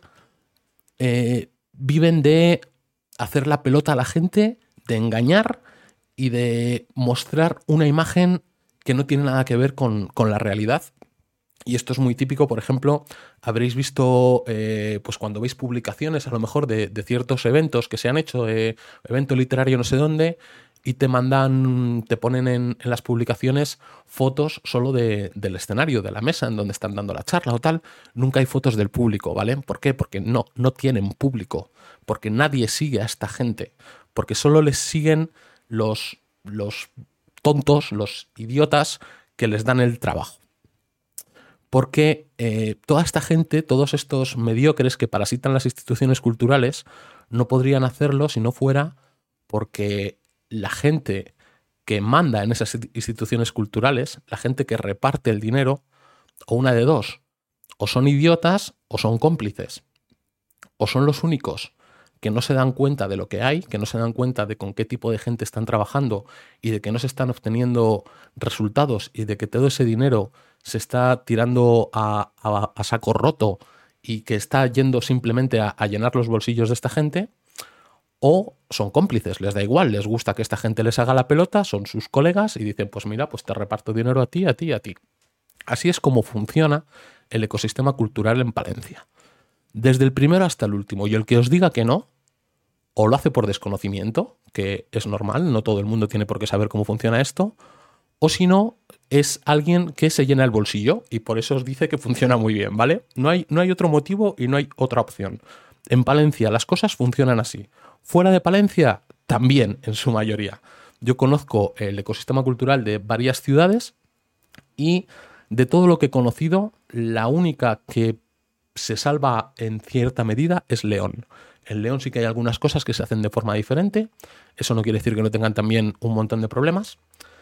[SPEAKER 6] eh, viven de hacer la pelota a la gente, de engañar y de mostrar una imagen que no tiene nada que ver con, con la realidad. Y esto es muy típico, por ejemplo, habréis visto, eh, pues cuando veis publicaciones a lo mejor de, de ciertos eventos que se han hecho, eh, evento literario no sé dónde, y te mandan, te ponen en, en las publicaciones fotos solo de, del escenario, de la mesa en donde están dando la charla o tal. Nunca hay fotos del público, ¿vale? ¿Por qué? Porque no, no tienen público, porque nadie sigue a esta gente, porque solo les siguen los, los tontos, los idiotas que les dan el trabajo. Porque eh, toda esta gente, todos estos mediocres que parasitan las instituciones culturales, no podrían hacerlo si no fuera porque la gente que manda en esas instituciones culturales, la gente que reparte el dinero, o una de dos, o son idiotas o son cómplices, o son los únicos que no se dan cuenta de lo que hay, que no se dan cuenta de con qué tipo de gente están trabajando y de que no se están obteniendo resultados y de que todo ese dinero se está tirando a, a, a saco roto y que está yendo simplemente a, a llenar los bolsillos de esta gente, o son cómplices, les da igual, les gusta que esta gente les haga la pelota, son sus colegas y dicen, pues mira, pues te reparto dinero a ti, a ti y a ti. Así es como funciona el ecosistema cultural en Palencia. Desde el primero hasta el último. Y el que os diga que no, o lo hace por desconocimiento, que es normal, no todo el mundo tiene por qué saber cómo funciona esto, o si no, es alguien que se llena el bolsillo y por eso os dice que funciona muy bien, ¿vale? No hay, no hay otro motivo y no hay otra opción. En Palencia las cosas funcionan así. Fuera de Palencia, también, en su mayoría. Yo conozco el ecosistema cultural de varias ciudades y de todo lo que he conocido, la única que se salva en cierta medida es León. En León sí que hay algunas cosas que se hacen de forma diferente. Eso no quiere decir que no tengan también un montón de problemas.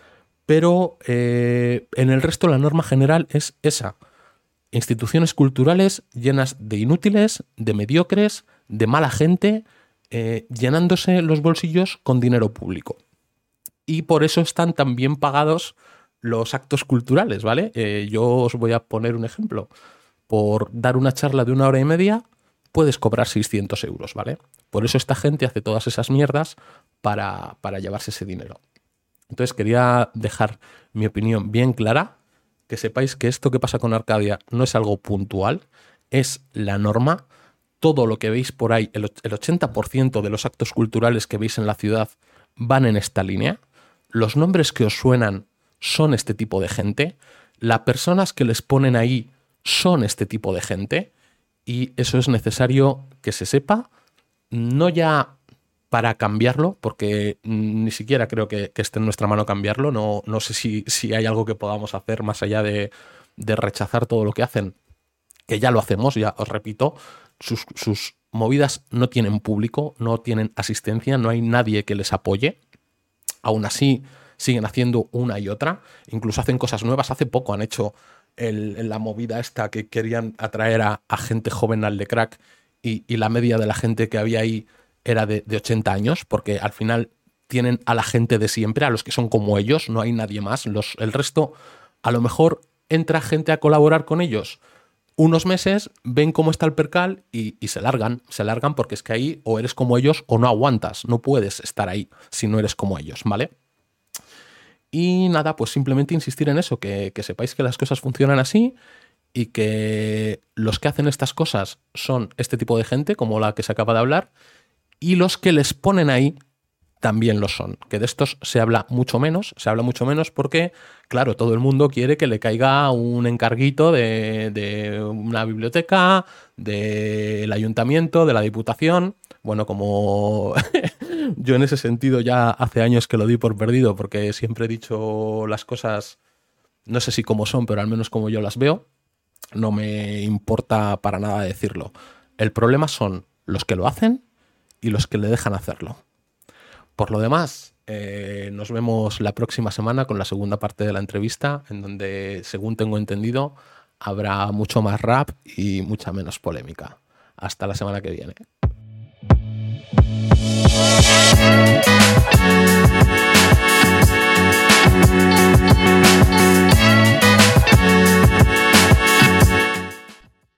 [SPEAKER 6] Pero eh, en el resto la norma general es esa. Instituciones culturales llenas de inútiles, de mediocres, de mala gente, eh, llenándose los bolsillos con dinero público. Y por eso están tan bien pagados los actos culturales, ¿vale? Eh, yo os voy a poner un ejemplo. Por dar una charla de una hora y media, puedes cobrar seiscientos euros, ¿vale? Por eso esta gente hace todas esas mierdas para, para llevarse ese dinero. Entonces quería dejar mi opinión bien clara, que sepáis que esto que pasa con Arcadia no es algo puntual, es la norma. Todo lo que veis por ahí, el, el ochenta por ciento de los actos culturales que veis en la ciudad van en esta línea. Los nombres que os suenan son este tipo de gente, las personas que les ponen ahí son este tipo de gente, y eso es necesario que se sepa, no ya para cambiarlo, porque ni siquiera creo que, que esté en nuestra mano cambiarlo, no, no sé si, si hay algo que podamos hacer más allá de, de rechazar todo lo que hacen, que ya lo hacemos, ya os repito, sus, sus movidas no tienen público, no tienen asistencia, no hay nadie que les apoye, aún así siguen haciendo una y otra, incluso hacen cosas nuevas. Hace poco han hecho el, la movida esta que querían atraer a, a gente joven al de crack, y, y la media de la gente que había ahí era de, de ochenta años, porque al final tienen a la gente de siempre, a los que son como ellos, no hay nadie más. Los, el resto, a lo mejor entra gente a colaborar con ellos unos meses, ven cómo está el percal y, y se largan, se largan porque es que ahí o eres como ellos o no aguantas, no puedes estar ahí si no eres como ellos, ¿vale? Y nada, pues simplemente insistir en eso, que, que sepáis que las cosas funcionan así y que los que hacen estas cosas son este tipo de gente, como la que se acaba de hablar, y los que les ponen ahí también lo son. Que de estos se habla mucho menos, se habla mucho menos porque, claro, todo el mundo quiere que le caiga un encarguito de, de una biblioteca, del ayuntamiento, de la diputación. Bueno, como yo en ese sentido ya hace años que lo di por perdido, porque siempre he dicho las cosas, no sé si como son, pero al menos como yo las veo, no me importa para nada decirlo. El problema son los que lo hacen y los que le dejan hacerlo. Por lo demás, eh, nos vemos la próxima semana con la segunda parte de la entrevista, en donde, según tengo entendido, habrá mucho más rap y mucha menos polémica. Hasta la semana que viene.